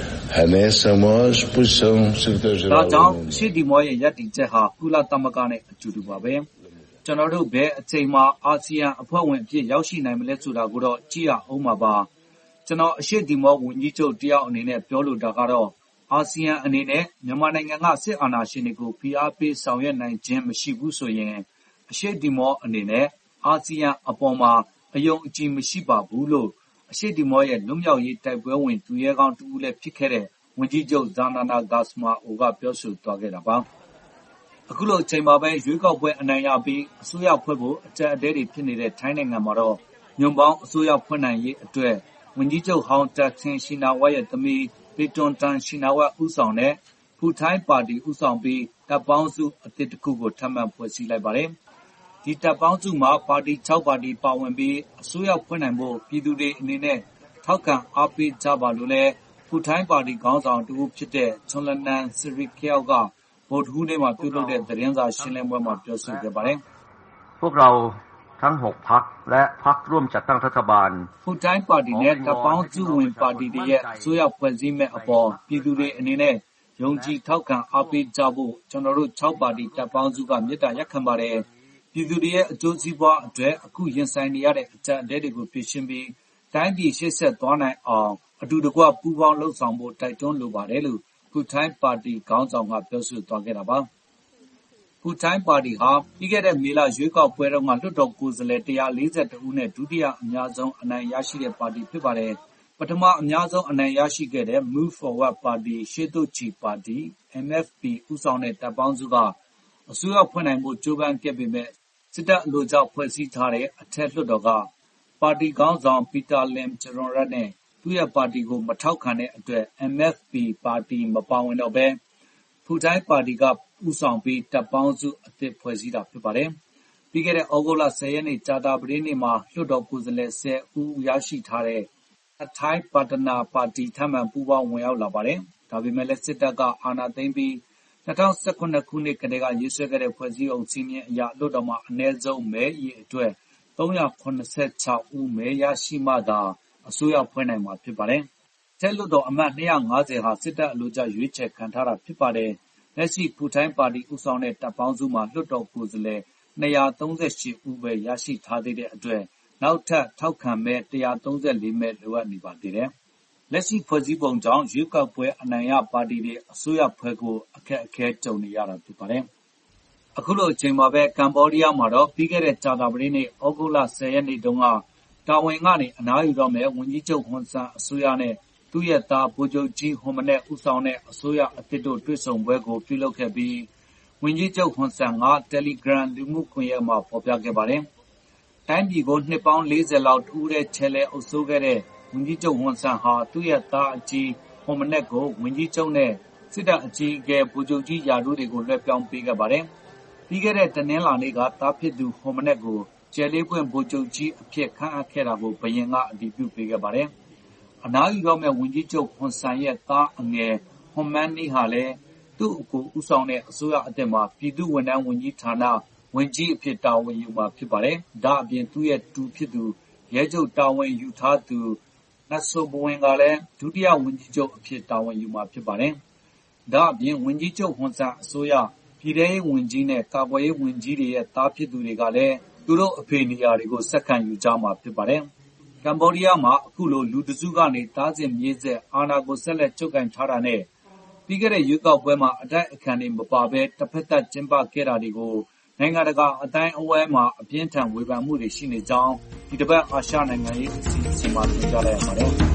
ဒါကြောင့်ရှေ့ဒီမောရဲ့ရပ်တည်ချက်ဟာကုလသမဂ္ဂနဲ့အတူတူပါပဲ။ကျွန်တော်တို့ဘယ်အချိန်မှာအာဆီယံအဖွဲ့ဝင်အဖြစ်ရောက်ရှိနိုင်မလဲဆိုတာကိုတော့ကြည့်ရအောင်ပါပါ။ကျွန်တော်အရှေ့ဒီမောဝန်ကြီးချုပ်တယောက်အနေနဲ့ပြောလိုတာကတော့အာဆီယံအနေနဲ့မြန်မာနိုင်ငံကစစ်အာဏာရှင်တွေကိုဖိအားပေးဆောင်ရွက်နိုင်ခြင်းမရှိဘူးဆိုရင်အရှေ့ဒီမောအနေနဲ့အာဆီယံအပေါ်မှာအယုံအကြည်မရှိပါဘူးလို့အရှေ့ဒီမောရဲ့လွတ်မြောက်ရေးတိုက်ပွဲဝင်သူရဲကောင်းတူဦးလည်းဖြစ်ခဲ့တဲ့ဝန်ကြီးချုပ်ဇာနာနာဂါစမာအိုကပြောဆိုသွားခဲ့တာပါ။အခုလိုအချိန်မှာပဲရွေးကောက်ပွဲအနိုင်ရပြီးအစိုးရဖွဲ့ဖို့အကြံအတဲတွေဖြစ်နေတဲ့ထိုင်းနိုင်ငံမှာတော့ညွန့်ပေါင်းအစိုးရဖွဲ့နိုင်ရေးအတွက်ဝန်ကြီးချုပ်ဟောင်းတက်ဆင်ရှိနာဝါရဲ့သမီးပေတွန်တန်ရှိနာဝါဦးဆောင်တဲ့ဖူထိုင်းပါတီဦးဆောင်ပြီးတပ်ပေါင်းစုအသစ်တစ်ခုကိုထပ်မံဖွဲ့စည်းလိုက်ပါတယ်။ဒီတပ်ပေါင်းစုမှာပါတီ၆ပါတီပါဝင်ပြီးအစိုးရဖွဲ့နိုင်ဖို့ပြည်သူတွေအနေနဲ့ထောက်ခံအားပေးကြပါလို့လဲဖူထိုင်းပါတီခေါင်းဆောင်တူဖြစ်တဲ့ချွန်လနန်စရီကယောက်ကဗုဒ္ဓဟူးနေ့မှာပြုလုပ်တဲ့သတင်းစာရှင်းလင်းပွဲမှာပြောဆိုခဲ့ပါတယ်။พวกเราทั้งหกพรรคและพรรคร่วมจัดตั้งรัฐบาลဖူထိုင်းပါတီနဲ့တပ်ပေါင်းစုဝင်ပါတီတွေရဲ့အစိုးရဖွဲ့စည်းမဲ့အပေါ်ပြည်သူတွေအနေနဲ့ယုံကြည်ထောက်ခံအားပေးကြဖို့ကျွန်တော်တို့၆ပါတီတပ်ပေါင်းစုကမြစ်တာရက်ခံပါတယ်။ပြည်သူတွေရဲ့အကျိုးစီးပွားအတွက်အခုရင်ဆိုင်နေရတဲ့အကြံအတဲတွေကိုဖြေရှင်းပြီးတိုင်းပြည်ရှေ့ဆက်သွားနိုင်အောင်အတူတကွပူးပေါင်းလှုပ်ဆောင်ဖို့တိုက်တွန်းလိုပါတယ်လို့ဖူထိုင်းပါတီခေါင်းဆောင်ကပြောဆိုသွားခဲ့တာပါ။ဖူထိုင်းပါတီဟာပြီးခဲ့တဲ့မေလရွေးကောက်ပွဲတုန်းကလွှတ်တော်ကိုယ်စားလှယ်၁၄၁ဦးနဲ့ဒုတိယအများဆုံးအနိုင်ရရှိတဲ့ပါတီဖြစ်ပါတယ်။ပထမအများဆုံးအနိုင်ရရှိခဲ့တဲ့ Move Forward ပါတီရှေ့သို့ချီပါတီ M F P ဦးဆောင်တဲ့တပ်ပေါင်းစုကအစိုးရဖွဲ့နိုင်ဖို့ကြိုးပမ်းခဲ့ပေမဲ့စစ်တပ်အလိုကျဖွဲ့စည်းထားတဲ့အထက်လွှတ်တော်ကပါတီခေါင်းဆောင်ပီတာလင်ဂျရွန်ရက်နဲ့သူ့ရဲ့ပါတီကိုမထောက်ခံတဲ့အတွက် M F P ပါတီမပါဝင်တော့ဘဲဖူထိုင်းပါတီကဦးဆောင်ပြီးတပ်ပေါင်းစုအသစ်ဖွဲ့စည်းတာဖြစ်ပါတယ်။ပြီးခဲ့တဲ့ဩဂုတ်လ၁၀ရက်နေ့ကြာတာပတေးနေ့မှာလွှတ်တော်ကိုယ်စားလှယ်၁၀ဦးရရှိထားတဲ့အထိုင်းပါတနာပါတီထပ်မံပူးပေါင်းဝင်ရောက်လာပါတယ်။ဒါပေမဲ့လည်းစစ်တပ်ကအာဏာသိမ်းပြီး၂၀၁၇ခုနှစ်ကတည်းကရေးဆွဲခဲ့တဲ့ဖွဲ့စည်းပုံစည်းမျဉ်းအရလွှတ်တော်မှာအနည်းဆုံးမဲအရေအတွက်၃၇၆ဦးမဲရရှိမှသာအစိုးရဖွဲ့နိုင်မှာဖြစ်ပါတယ်။အထက်လွှတ်တော်အမတ်၂၅၀ဟာစစ်တပ်အလိုကျရွေးချယ်ခံထားတာဖြစ်ပါတယ်။လက်ရှိဖူထိုင်းပါတီဦးဆောင်တဲ့တပ်ပေါင်းစုမှာလွှတ်တော်ကိုယ်စားလှယ်၂၃၈ဦးပဲရရှိထားသေးတဲ့အတွက်နောက်ထပ်ထောက်ခံမဲ၁၃၄မဲလိုအပ်နေပါသေးတယ်။လက်ရှိဖွဲ့စည်းပုံကြောင့်ရွေးကောက်ပွဲအနိုင်ရပါတီတွေအစိုးရဖွဲ့ဖို့အခက်အခဲကြုံနေရတာဖြစ်ပါတယ်။အခုလိုအချိန်မှာပဲကမ္ဘောဒီးယားမှာတော့ပြီးခဲ့တဲ့ကြာသပတေးနေ့ဩဂုတ်လ၁၀ရက်နေ့တုန်းကတာဝန်ကနေအနားယူတော့မဲ့ဝန်ကြီးချုပ်ဟွန်ဆန်အစိုးရနဲ့သူ့ရဲ့သားဗိုလ်ချုပ်ကြီးဟွန်မနဲ့ဦးဆောင်တဲ့အစိုးရအသစ်တို့တွေ့ဆုံပွဲကိုပြုလုပ်ခဲ့ပြီးဝန်ကြီးချုပ်ဟွန်ဆန်က Telegram လူမှုကွန်ရက်မှာဖော်ပြခဲ့ပါတယ်။တိုင်းပြည်ကိုနှစ်ပေါင်း၄၀လောက်တဦးတည်းချဲလဲအုပ်စိုးခဲ့တဲ့ဝန်ကြီးချုပ်ဟွန်ဆန်ဟာသူ့ရဲ့သားအကြီးဟွန်မနဲ့ကိုဝန်ကြီးချုပ်နဲ့စစ်တပ်အကြီးအကဲဗိုလ်ချုပ်ကြီးရာထူးတွေကိုလွှဲပြောင်းပေးခဲ့ပါတယ်။ပြီးခဲ့တဲ့တနင်္လာနေ့ကသားဖြစ်သူဟွန်မနဲ့ကိုကျယ်လေးပွင့်ဗိုလ်ချုပ်ကြီးအဖြစ်ခန့်အပ်ခဲ့တာကိုဘုရင်ကအတည်ပြုပေးခဲ့ပါတယ်။အနားယူတော့မဲ့ဝန်ကြီးချုပ်ဟွန်ဆန်ရဲ့သားအငယ်ဟွန်မန်းနီဟာလည်းသူ့အကိုဦးဆောင်တဲ့အစိုးရအသစ်မှာပြည်သူ့ဝန်ထမ်းဝန်ကြီးဌာနဝန်ကြီးအဖြစ်တာဝန်ယူမှာဖြစ်ပါတယ်။ဒါအပြင်သူ့ရဲ့တူဖြစ်သူရဲချုပ်တာဝန်ယူထားသူနတ်ဆိုဘဝင်ကလည်းဒုတိယဝန်ကြီးချုပ်အဖြစ်တာဝန်ယူမှာဖြစ်ပါတယ်။ဒါအပြင်ဝန်ကြီးချုပ်ဟွန်ဆန်အစိုးရပြည်ထရေးဝန်ကြီးနဲ့ကာကွယ်ရေးဝန်ကြီးတွေရဲ့သားဖြစ်သူတွေကလည်းသူတို့အဖေနေရာတွေကိုဆက်ခံယူကြမှာဖြစ်ပါတယ်။ကမ္ဘောဒီးယားမှာအခုလိုလူတစုကနေသားစဉ်မြေးဆက်အာဏာကိုဆက်လက်ချုပ်ကိုင်ထားတာနဲ့ပြီးခဲ့တဲ့ရွေးကောက်ပွဲမှာအတိုက်အခံတွေမပါဘဲတစ်ဖက်သက်ကျင်းပခဲ့တာတွေကိုနိုင်ငံတကာအတိုင်းအဝိုင်းမှာအပြင်းထန်ဝေဖန်မှုတွေရှိနေကြောင်းဒီတစ်ပတ်အာရှနိုင်ငံရေးအစီအစဉ်မှာတင်ပြလိုက်ရပါတယ်။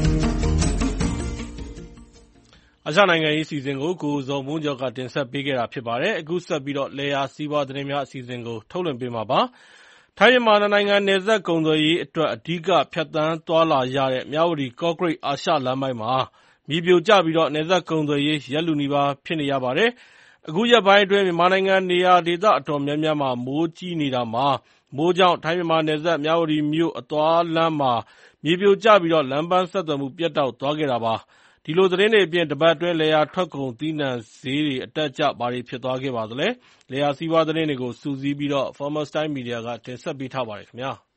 အာရှနိုင်ငံရေးအစီအစဉ်ကိုကိုဇော်မိုးကျော်ကတင်ဆက်ပေးခဲ့တာဖြစ်ပါတယ်။အခုဆက်ပြီးတော့လေယာစီးပွားသတင်းများအစီအစဉ်ကိုထုတ်လွှင့်ပေးမှာပါ။ထိုင်းမြန်မာနိုင်ငံနယ်စပ်ကုန်သွယ်ရေးအတွက်အဓိကဖြတ်သန်းသွားလာရတဲ့မြဝတီကော့ကရိတ်အာရှလမ်းပိုင်းမှာမြေပြိုကျပြီးတော့နယ်စပ်ကုန်သွယ်ရေးရက်လူနီးပါးဖြစ်နေရပါတယ်။အခုရက်ပိုင်းအတွင်းမြန်မာနိုင်ငံနေရာဒေသအတော်များများမှာမိုးကြီးနေတာမှာမိုးကြောင့်ထိုင်းမြန်မာနယ်စပ်မြဝတီမြို့အသွားလမ်းမှာမြေပြိုကျပြီးလမ်းပန်းဆက်သွယ်မှုပြတ်တောက်သွားခဲ့တာပါ။ဒီလိုသတင်းတွေအပြင်တပတ်အတွင်းလယ်ယာထွက်ကုန်သီးနှံဈေးတွေအတက်အကျဘာတွေဖြစ်သွားခဲ့ပါသလဲ။လယ်ယာစီးပွားသတင်းတွေကိုစုစည်းပြီး Farmers Time Media ကတင်ဆက်ပေးထားပါတယ်ခင်ဗျာ။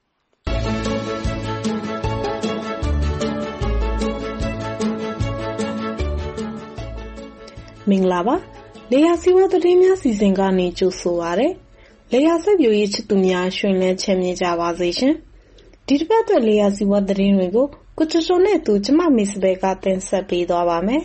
မင်္ဂလာပါ။လယ်ယာစီးပွားသတင်းများစီစဉ်ကနေကြိုဆိုပါရစေ။လယ်ယာစိုက်ပျိုးရေးချစ်သူများရှင်လန်းချမ်းမြေ့ကြပါစေရှင်။ဒီတစ်ပတ်အတွက်လယ်ယာစီးပွားသတင်းတွေကိုကိုချိုချိုနဲ့သူကျမမစ်စဘဲကတင်ဆက်ပေးသွားပါမယ်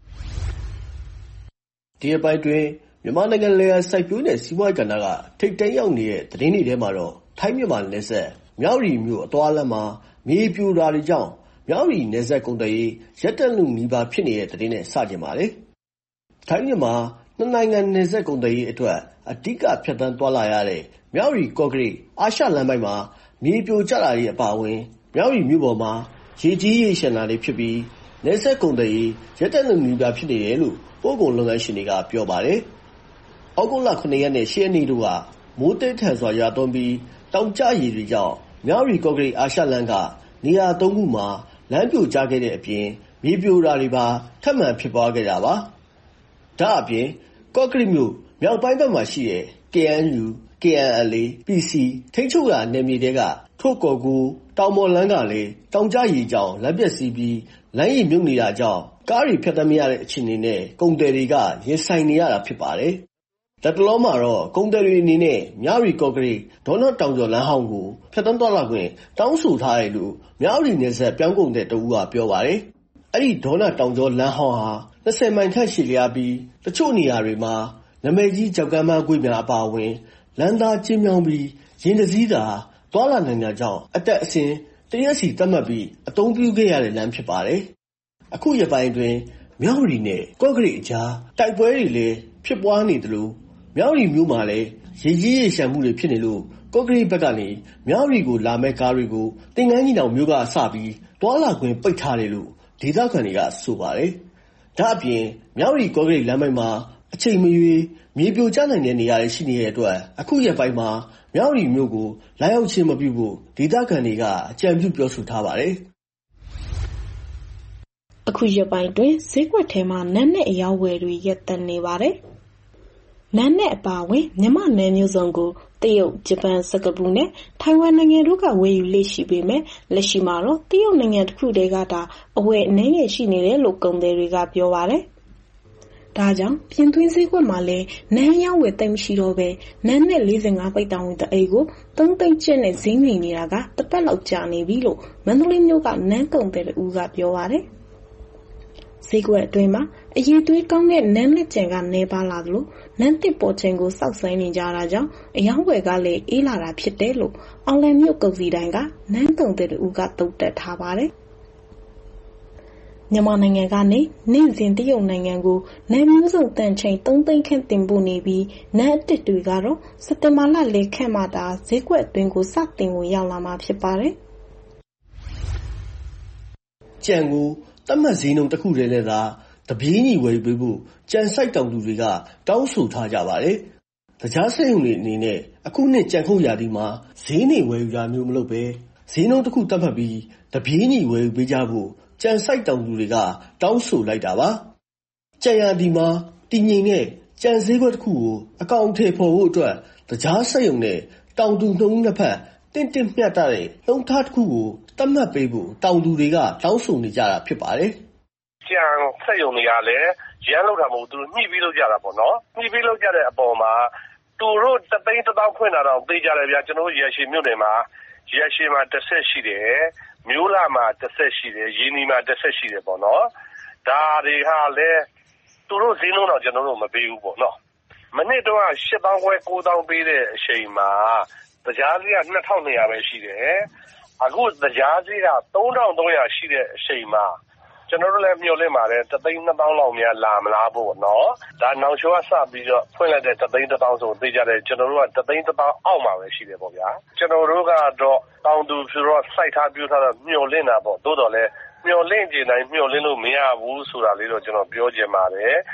။ဒီအပိုင်းတွင်မြန်မာနိုင်ငံလယ်ယာစိုက်ပျိုးနယ်စီးပွားကဏ္ဍကထိပ်တန်းရောက်နေတဲ့သတင်းတွေထဲမှာတော့ထိုင်းမြန်မာနယ်စပ်မြဝတီမြို့အသွားလမ်းမှာမြေပြိုတာတွေကြောင့်မြဝတီနယ်စပ်ကုန်သွယ်ရေးရပ်တန့်လုနီးပါးဖြစ်နေတဲ့သတင်းနဲ့စတင်ပါလေ။ထိုင်းမြန်မာနှစ်နိုင်ငံနယ်စပ်ကုန်သွယ်ရေးအတွက်အဓိကဖြတ်သန်းသွားလာရတဲ့မြဝတီကော့ကရိတ်အာရှလမ်းပိုင်းမှာမြေပြိုကျတာတွေအပါအဝင်မြဝတီမြို့ပေါ်မှာရေကြီးရေရှမ်းတာတွေဖြစ်ပြီးနယ်စပ်ကုန်သွယ်ရေးရပ်တန့်လုနီးပါးဖြစ်နေတယ်လို့ပို့ကုန်လုပ်ငန်းရှင်တွေကပြောပါတယ်။ဩဂုတ်လခုနှစ်ရက်နဲ့ရှစ်ရက်နေ့တို့ကမိုးတိတ်ထန်စွာရွာသွန်းပြီးတောင်ကျရေတွေကြောင့်မြဝတီကော့ကရိတ်အာရှလမ်းကနေရာသုံးခုမှာလမ်းပြိုကျခဲ့တဲ့အပြင်မြေပြိုတာတွေပါထပ်မံဖြစ်ပွားခဲ့တာပါ။ဒါအပြင်ကော့ကရိတ်မြို့မြောက်ပိုင်းဘက်မှာရှိတဲ့ ကေအန်ယူ ကေအန်အယ်အေ ပီစီ ထိန်းချုပ်ရာနယ်မြေတွေကထို့ကော်ကူတောင်ပေါ်လမ်းကလည်းတောင်ကျရေကြောင့်လမ်းပျက်စီးပြီးလမ်းရည်မြုပ်နေတာကြောင့်ကားတွေဖြတ်သန်းမရတဲ့အခြေအနေနဲ့ကုန်သည်တွေကရင်ဆိုင်နေရတာဖြစ်ပါတယ်။လက်တလောမှာတော့ကုန်သည်တွေအနေနဲ့မြဝတီကော့ကရိတ်ဒေါနတောင်ကျော်လမ်းဟောင်းကိုဖြတ်သန်းသွားလာခွင့်တောင်းဆိုထားတယ်လို့မြဝတီနယ်စပ်ပြောင်းကုန်သည်တဦးကပြောပါတယ်။အဲ့ဒီဒေါနတောင်ကျော်လမ်းဟောင်းဟာ၂၀မိုင်ခန့်ရှည်လျားပြီးတချို့နေရာတွေမှာနာမည်ကြီးကြောက်ကမ်းမကွေ့များအပါအဝင်လမ်းသားကျဉ်းမြောင်းပြီးရင်တစည်းသာသွားလာနိုင်တာကြောင့်အတက်အဆင်းတရက်စီသတ်မှတ်ပြီးအသုံးပြုခဲ့ရတဲ့လမ်းဖြစ်ပါတယ်။အခုရက်ပိုင်းအတွင်းမြဝတီနဲ့ကော့ကရိတ်အကြားတိုက်ပွဲတွေလည်းဖြစ်ပွားနေသလိုမြဝတီမြို့မှာလည်းရေကြီးရေရှမ်းမှုတွေဖြစ်နေလို့ကော့ကရိတ်ဘက်ကနေမြဝတီကိုလာမဲ့ကားတွေကိုတင်ကန်းကြီးတောင်မြို့ကစပြီးသွားလာခွင့်ပိတ်ထားတယ်လို့ဒေသခံတွေကဆိုပါတယ်။ဒါအပြင်မြဝတီကော့ကရိတ်လမ်းပိုင်းမှာအချိန်မရွေးမြေပြိုကျနိုင်တဲ့နေရာတွေရှိနေတဲ့အတွက်အခုရက်ပိုင်းမှာမြဝတီမြို့ကိုလာရောက်ခြင်းမပြုဖို့ဒေသခံတွေကအကြံပြုပြောဆိုထားပါတယ်။အခုရက်ပိုင်းတွင်ဈေးကွက်ထဲမှာနန်းနဲ့အယောက်ဝယ်တွေရပ်တန့်နေပါတယ်။နန်းနဲ့အပါအဝင်မြန်မာနယ်မျိုးစုံကိုတရုတ်၊ဂျပန်၊စင်ကာပူနဲ့ထိုင်ဝမ်နိုင်ငံတို့ကဝယ်ယူလေ့ရှိပေမဲ့လက်ရှိမှာတော့တရုတ်နိုင်ငံတစ်ခုတည်းကသာအဝယ်အနည်းငယ်ရှိနေတယ်လို့ကုန်သည်တွေကပြောပါတယ်။ဒါကြောင့်ပြင်သွင်းဈေးကွက်မှာလည်းနန်းရောင်းဝယ်သိမ်းမရှိတော့ပဲနန်းနဲ့၄၅ပိတ်တောင်ဝင်တအိတ်ကိုသုံးသိန်းကျပ်နဲ့ဈေးနေနေတာကတစ်ပတ်လောက်ကြာနေပြီလို့မန္တလေးမြို့ကနန်းကုန်သည်တူကပြောပါတယ်။ဈေးကွက်အတွင်းမှာအရေးသွေးကောင်းတဲ့နန်းလက်ကျန်ကနေပါလာသလိုနန်းတစ်ပေါ်ချိန်ကိုစောက်ဆိုင်နေကြတာကြောင့်အယောင်းဝယ်ကလည်းအေးလာတာဖြစ်တယ်လို့အောင်လံမြို့ကုန်စည်တိုင်းကနန်းကုန်သည်တူကတုံ့တက်ထားပါတယ်။မြန်မာနိုင်ငံကနေနေ့စဉ်တရုတ်နိုင်ငံကိုနန်းမျိုးစုံတန်ချိန်သုံးသိန်းခန့်တင်ပို့နေပြီးနန်းအတစ်တွေကတော့စက်တင်ဘာလလယ်ခန့်မှသာဈေးကွက်အတွင်းကိုစတင်ဝင်ရောက်လာမှာဖြစ်ပါတယ်။ကြံကိုတတ်မှတ်ဈေးနှုန်းတစ်ခုတည်းနဲ့သာတပြေးညီဝယ်ပေးဖို့ကြံစိုက်တောင်သူတွေကတောင်းဆိုထားကြပါတယ်။တခြားစိတ်ုံတွေအနေနဲ့အခုနှစ်ကြံခုတ်ရာသီမှာဈေးနေဝယ်ယူတာမျိုးမလုပ်ပဲဈေးနှုန်းတစ်ခုတတ်မှတ်ပြီးတပြေးညီဝယ်ယူပေးကြဖို့ကြံစိုက်တောင်သူတွေကတောင်းဆိုလိုက်တာပါ။ကြံရာသီမှာတည်ငြိမ်တဲ့ကြံဈေးကွက်တစ်ခုကိုအကောင်အထည်ဖော်ဖို့အတွက်တခြားစိတ်ုံနဲ့တောင်သူနှုန်းနှစ်ဖက်တင့်တင့်မျှတတဲ့နှုန်းထားတစ်ခုကိုတတ်မှတ်ပေးဖို့တောင်သူတွေကတောင်းဆိုနေကြတာဖြစ်ပါတယ်။ကြံစိတ်ုံတွေကလည်းရမ်းလောက်တာမဟုတ်သူတို့ညှိပြီးလောက်ကြတာပေါ့နော်။ညှိပြီးလောက်ကြတဲ့အပေါ်မှာသူတို့တသိန်းတစ်သောင်းဖွင့်တာတော့သိကြတယ်ဗျာကျွန်တော်ရရှိမြို့နယ်မှာရရှိမှာတစ်ဆက်ရှိတယ်မျိုးလာမှာတစ်ဆက်ရှိတယ်ရင်းနီမှာတစ်ဆက်ရှိတယ်ပေါ့နော်ဒါတွေဟာလည်းသူတို့ဈေးနှုန်းတော့ကျွန်တော်တို့မပေးဘူးပေါ့နော်မနေ့တော့ရှစ်သောင်းခွဲကိုးသောင်းပေးတဲ့အချိန်မှာတရားဈေးကနှစ်ထောင်နှစ်ရာပဲရှိတယ်အခုတရားဈေးကသုံးထောင်သုံးရာရှိတဲ့အချိန်မှာကျွန်တော်တို့လည်းမျှော်လင့်ပါတယ်တသိန်းနှစ်သောင်းလောက်များလာမလားပေါ့နော်ဒါနောက်ချိုးကစပြီးတော့ဖွင့်လိုက်တဲ့တသိန်းတစ်သောင်းဆိုသိကြတယ်ကျွန်တော်တို့ကတသိန်းတစ်သောင်းအောက်မှာပဲရှိတယ်ပေါ့ဗျာကျွန်တော်တို့ကတော့တောင်သူဆိုတော့စိုက်ထားပြထားတော့မျှော်လင့်တာပေါ့သို့တော်လည်းမျှော်လင့်ကြတိုင်းမျှော်လင့်လို့မရဘူးဆိုတာလေးတော့ကျွန်တော်ပြောချင်ပါတယ်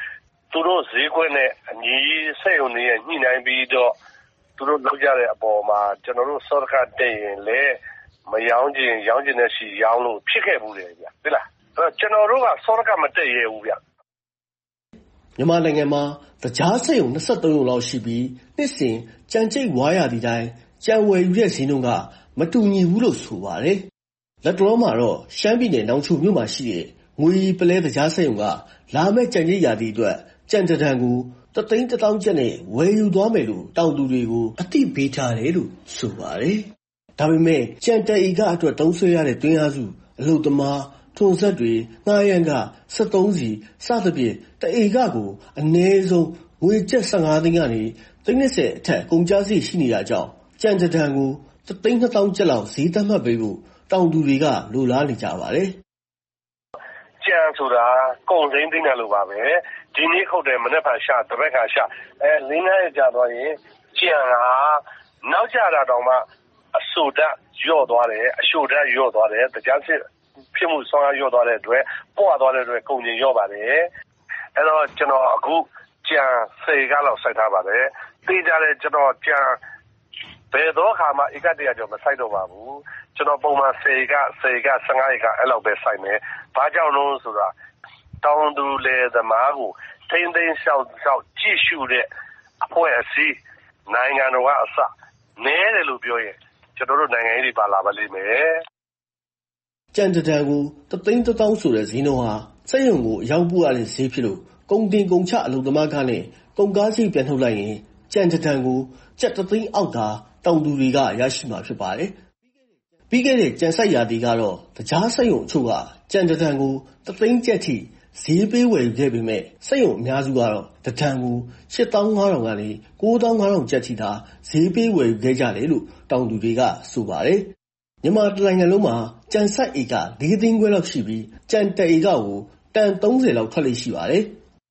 သူတို့ဈေးကွက်နဲ့အညီစက်ရုံတွေရဲ့ညှိနှိုင်းပြီးတော့သူတို့လုပ်ကြတဲ့အပေါ်မှာကျွန်တော်တို့စောဒကတက်ရင်လည်းမရောင်းခြင်းရောင်းခြင်းနဲ့ရှိရောင်းလို့ဖြစ်ခဲ့ဘူးလေဗျဟုတ်လားအဲ့တော့ကျွန်တော်တို့ကစောဒကမတက်ရဘူးဗျမြန်မာနိုင်ငံမှာတရားစက်ရုံ၂၃ရုံလောက်ရှိပြီးနှစ်စဉ်ကြံကြိတ်ဝါရသည့်တိုင်းကြံဝယ်ယူတဲ့ဈေးနှုန်းကမတူညီဘူးလို့ဆိုပါတယ်လက်တလုံးမှာတော့ရှမ်းပြည်နယ်နောင်ချိုမြို့မှာရှိတဲ့ငွေပလဲတရားစက်ရုံကလာမဲ့ကြံကြိတ်ရာသီအတွက်ကြံတံကိုတသိန်းတစ်သောင်းကျပ်နဲ့ဝယ်ယူသွားမယ်လို့တောင်သူတွေကိုအသိပေးထားတယ်လို့ဆိုပါတယ်ဒါပေမဲ့ကြံတဧကအတွက်သုံးဆွဲရတဲ့တွင်းအားစုအလုပ်သမားထုံဆက်တွေငှားရမ်းကစက်သုံးစီစသဖြင့်တဧကကိုအနည်းဆုံးငွေကျပ်၁၅သိန်းကနေသိန်း၂၀အထက်ကုန်ကျစရိတ်ရှိနေတာကြောင့်ကြံတံကိုတသိန်းနှစ်သောင်းကျပ်လောက်ဈေးသတ်မှတ်ပေးဖို့တောင်သူတွေကလိုလားနေကြပါတယ်ကြံဆိုတာကုန်စိမ်းသိနေလို့ပါပဲဒီနေ့ခုတ်တယ်မနေ့ကရှာတပတ်ခါရှာအဲလင်းငယ်ကြာသွားရင်ကြံဟာနောက်ကျတာတောင်မှအဆူဓာတ်ညော့သွားတယ်အရှုဓာတ်ညော့သွားတယ်တရားစစ်ဖြစ်မှုဆောင်းညော့သွားတဲ့အတွက်ပွားသွားတဲ့အတွက်ကုန်ကျင်ညော့ပါတယ်အဲ့တော့ကျွန်တော်အခုကြံစေကလောက်စိုက်ထားပါတယ်သိကြတယ်ကျွန်တော်ကြံဘယ်တော့ခါမှဧကတရာကျော်မစိုက်တော့ပါဘူးကျွန်တော်ပုံမှန်စေကစေက၁၅ဧကအဲ့လောက်ပဲစိုက်မယ်ဘာကြောင့်လို့ဆိုတာတောင်သူလေသမားကိုထိမ့်သိမ်းလျှောက်လျှောက်ကြည့်ရှုတဲ့အဖွဲ့အစည်းနိုင်ငံတော်ကအစနဲတယ်လို့ပြောရင်ကျွန်တော်တို့နိုင်ငံရေးတွေပါလာပါလိမ့်မယ်ကြံတံကိုတသိန်းတစ်သောင်းဆိုတဲ့ဈေးနှုန်းဟာစက်ရုံကိုအရောက်ပို့ရတဲ့ဈေးဖြစ်လို့ကုန်တင်ကုန်ချအလုပ်သမားကနဲ့ကုန်ကားစီးပြန်ထုတ်လိုက်ရင်ကြံတံကိုကျပ်တသိန်းအောက်သာတောင်သူတွေကရရှိမှာဖြစ်ပါတယ်ပြီးခဲ့တဲ့ကြံဆိုင်ရာတီကတော့တရားစက်ရုံအချို့ကကြံတံကိုတသိန်းကျပ်ထိဈေးပေးဝယ်ယူခဲ့ပေမဲ့စက်ရုံအများစုကတော့တံကို၈သောင်း၅ထောင်ကနေ၉သောင်း၅ထောင်ကျပ်ထိသာဈေးပေးဝယ်ယူခဲ့ကြတယ်လို့တောင်သူတွေကဆိုပါတယ်မြန်မာနိုင်ငံလုံးမှာကြံစိုက်ဧက၄သိန်းခွဲလောက်ရှိပြီးကြံတဧကကိုတန်သုံးဆယ်လောက်ထွက်လေ့ရှိပါတယ်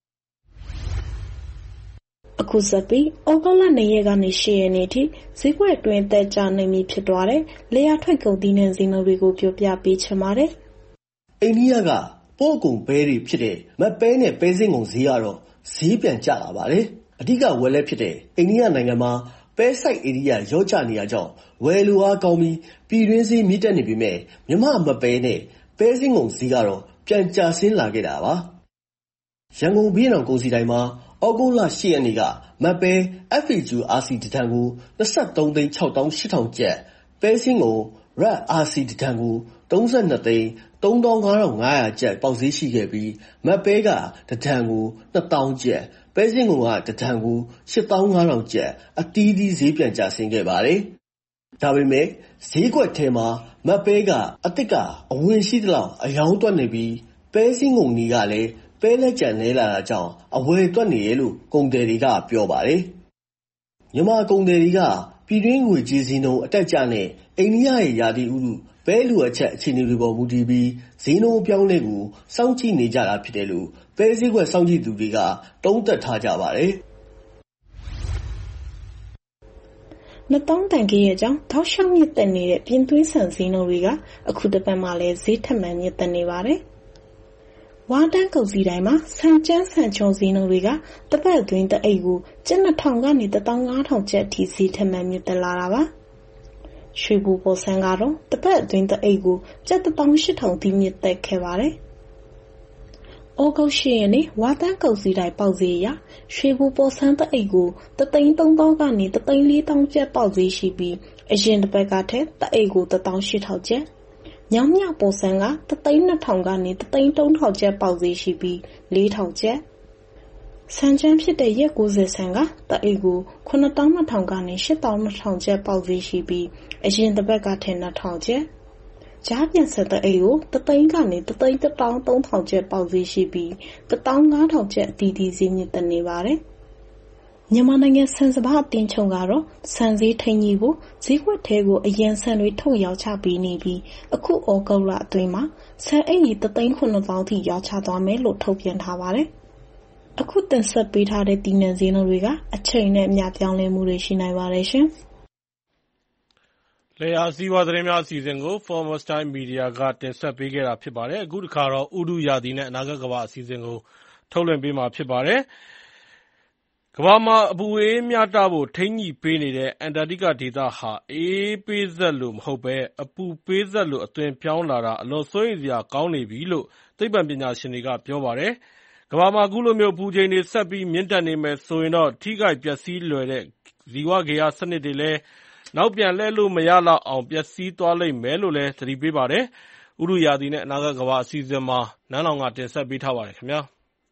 အခုဆက်ပြီးဩဂုတ်လ၂ရက်ကနေ၈ရက်နေ့ထိဈေးကွက်အတွင်းတက်ကြနေပြီဖြစ်သွားတဲ့လေယာထွက်ကုန်သီးနှံဈေးနှုန်းတွေကိုပြောပြပေးချင်ပါတယ်။အိန္ဒိယကပို့ကုန်ပဲတွေဖြစ်တဲ့မပဲနဲ့ပဲစင်းကုန်ဈေးကတော့ဈေးပြန်ကျလာပါတယ်။အဓိကဝယ်လက်ဖြစ်တဲ့အိန္ဒိယနိုင်ငံမှာပဲစိုက်ဧရိယာရောကျနေရကြောင်းဝယ်လိုအားကောင်းပြီးပြည်တွင်းဈေးမြင့်တက်နေပြီမဲ့မြမမပဲနဲ့ပဲစင်းကုန်ဈေးကတော့ပြန်ကျဆင်းလာခဲ့တာပါ။ရန်ကုန်ပြည်တော်ကုန်စည်တိုင်းမှာဩဂုတ်လ၈ရက်နေ့ကမပဲ F A Q R C တံကို၂၃သိန်း၆သောင်း၈ထောင်ကျပ်ပဲစင်းကို R A D R C တံကို၃၂သိန်း၃သောင်း၅ထောင်၅ရာကျပ်ပေါက်ဈေးရှိခဲ့ပြီးမပဲကတံကို၂သောင်းကျပ်ပဲစင်းကိုကတံကို၈သောင်း၅ထောင်ကျပ်အတီးတီးဈေးပြန်ကျဆင်းခဲ့ပါတယ်ဒါပေမဲ့ဈေးကွက်ထဲမှာမပဲကအတစ်ကအဝင်ရှိသလောက်အယောင်းတွက်နေပြီးပဲစင်းကုန်ကြီးကလည်းပဲလက်ကျန်လဲလာတာကြောင့်အဝယ်တွက်နေရလို့ကုန်တယ်တွေကပြောပါတယ်မြန်မာကုန်တယ်တွေကပြည်တွင်းငွေကြေးစည်းနှုန်းအတက်ကျနဲ့အိန္ဒိယရဲ့ယာတီဥတုပဲလူအချက်အခြေအနေတွေပေါ်မူတည်ပြီးဈေးနှုန်းပြောင်းလဲကိုစောင့်ကြည့်နေကြတာဖြစ်တယ်လို့ပဲစည်းကွက်စောင့်ကြည့်သူတွေကတုံးသက်ထားကြပါတယ်နှစ်သောင်းတန်ကြီးရဲ့ကြောင့်ထောက်လျှောက်မြင့်တက်နေတဲ့ပြင်သွင်းဆန်ဈေးနှုန်းတွေကအခုတစ်ပတ်မှလည်းဈေးထပ်မံမြင့်တက်နေပါတယ်ဝါတန်းကုန်စည်တိုင်းမှာဆန်ကျန်းဆန်ချုံဈေးနှုန်းတွေကတပတ်အတွင်းတအိတ်ကိုကျပ်နှစ်ထောင်ကနေတစ်သောင်းငါးထောင်ကျပ်အထိဈေးထပ်မံမြင့်တက်လာတာပါရွှေဘူပေါ်ဆန်းကတော့တပတ်အတွင်းတအိတ်ကိုကျပ်တစ်သောင်းရှစ်ထောင်ထိမြင့်တက်ခဲ့ပါတယ်ဩဂုတ်၈ရက်နေ့ဝါတန်းကုန်စည်တိုင်းပေါက်ဈေးအရရွှေဘူပေါ်ဆန်းတအိတ်ကိုတသိန်းသုံးသောင်းကနေတသိန်းလေးသောင်းကျပ်ပေါက်ဈေးရှိပြီးအရင်တစ်ပတ်ကထက်တအိတ်ကိုတစ်သောင်းရှစ်ထောင်ကျပ်ညောင်မြောက်ပေါ်ဆန်းကတသိန်းနှစ်ထောင်ကနေတသိန်းသုံးထောင်ကျပ်ပေါက်ဈေးရှိပြီးလေးထောင်ကျပ်ဆန်ချမ်းဖြစ်တဲ့ရက်ကိုးဆယ်ဆန်ကတအိတ်ကိုခုနှစ်သောင်းနှစ်ထောင်ကနေရှစ်သောင်းနှစ်ထောင်ကျပ်ပေါက်ဈေးရှိပြီးအရင်တစ်ပတ်ကထက်နှစ်ထောင်ကျပ်ကြားပြန်ဆက်တဲ့အိတ်ကိုတသိန်းကနေတသိန်းတစ်သောင်းသုံးထောင်ကျပ်ပေါက်ဈေးရှိပြီးတစ်သောင်းငါးထောင်ကျပ်အတီးတီးဈေးမြင့်တက်နေပါတယ်မြန်မာနိုင်ငံဆန်စပါးအတင်းချုံကတော့ဆန်ဈေးထိန်ကြီးကိုဈေးကွက်ထဲကိုအရင်ဆန်တွေထုတ်ရောင်းချပေးနေပြီးအခုဩဂုတ်လအတွင်းမှာဆန်အိတ်ကြီးတသိန်းခုနှစ်သောင်းထိရောင်းချသွားမယ်လို့ထုတ်ပြန်ထားပါတယ်။အခုတင်ဆက်ပေးထားတဲ့တည်နှံဈေးနှုန်းတွေကအချိန်နဲ့အမျှပြောင်းလဲမှုတွေရှိနိုင်ပါတယ်ရှင်။လယ်ယာစီးပွားသတင်းများအစီအစဉ်ကို Farmers Time Media ကတင်ဆက်ပေးခဲ့တာဖြစ်ပါတယ်။အခုတစ်ခါတော့ဥတုရာသီနဲ့အနာဂတ်ကမ္ဘာအစီအစဉ်ကိုထုတ်လွှင့်ပေးမှာဖြစ်ပါတယ်။ကမ္ဘာမှာအပူအေးမျှတဖို့ထိန်းညှိပေးနေတဲ့အန္တာတိကဒေသဟာအေးပေးစက်လိုမဟုတ်ဘဲအပူပေးစက်လိုအသွင်ပြောင်းလာတာအလွန်စိုးရိမ်စရာကောင်းနေပြီလို့သိပ္ပံပညာရှင်တွေကပြောပါတယ်။ကမ္ဘာမှာအခုလိုမျိုးအပူချိန်တွေဆက်ပြီးမြင့်တက်နေမယ်ဆိုရင်တော့ထိခိုက်ပျက်စီးလွယ်တဲ့ဇီဝဂေဟစနစ်တွေလည်းနောက်ပြန်လှည့်လို့မရလောက်အောင်ပျက်စီးသွားလိမ့်မယ်လို့လည်းသတိပေးပါတယ်။ဥတုရာသီနဲ့အနာဂတ်ကမ္ဘာအစီအစဉ်မှာနန်းလောင်ကတင်ဆက်ပေးထားပါတယ်ခင်ဗျာ။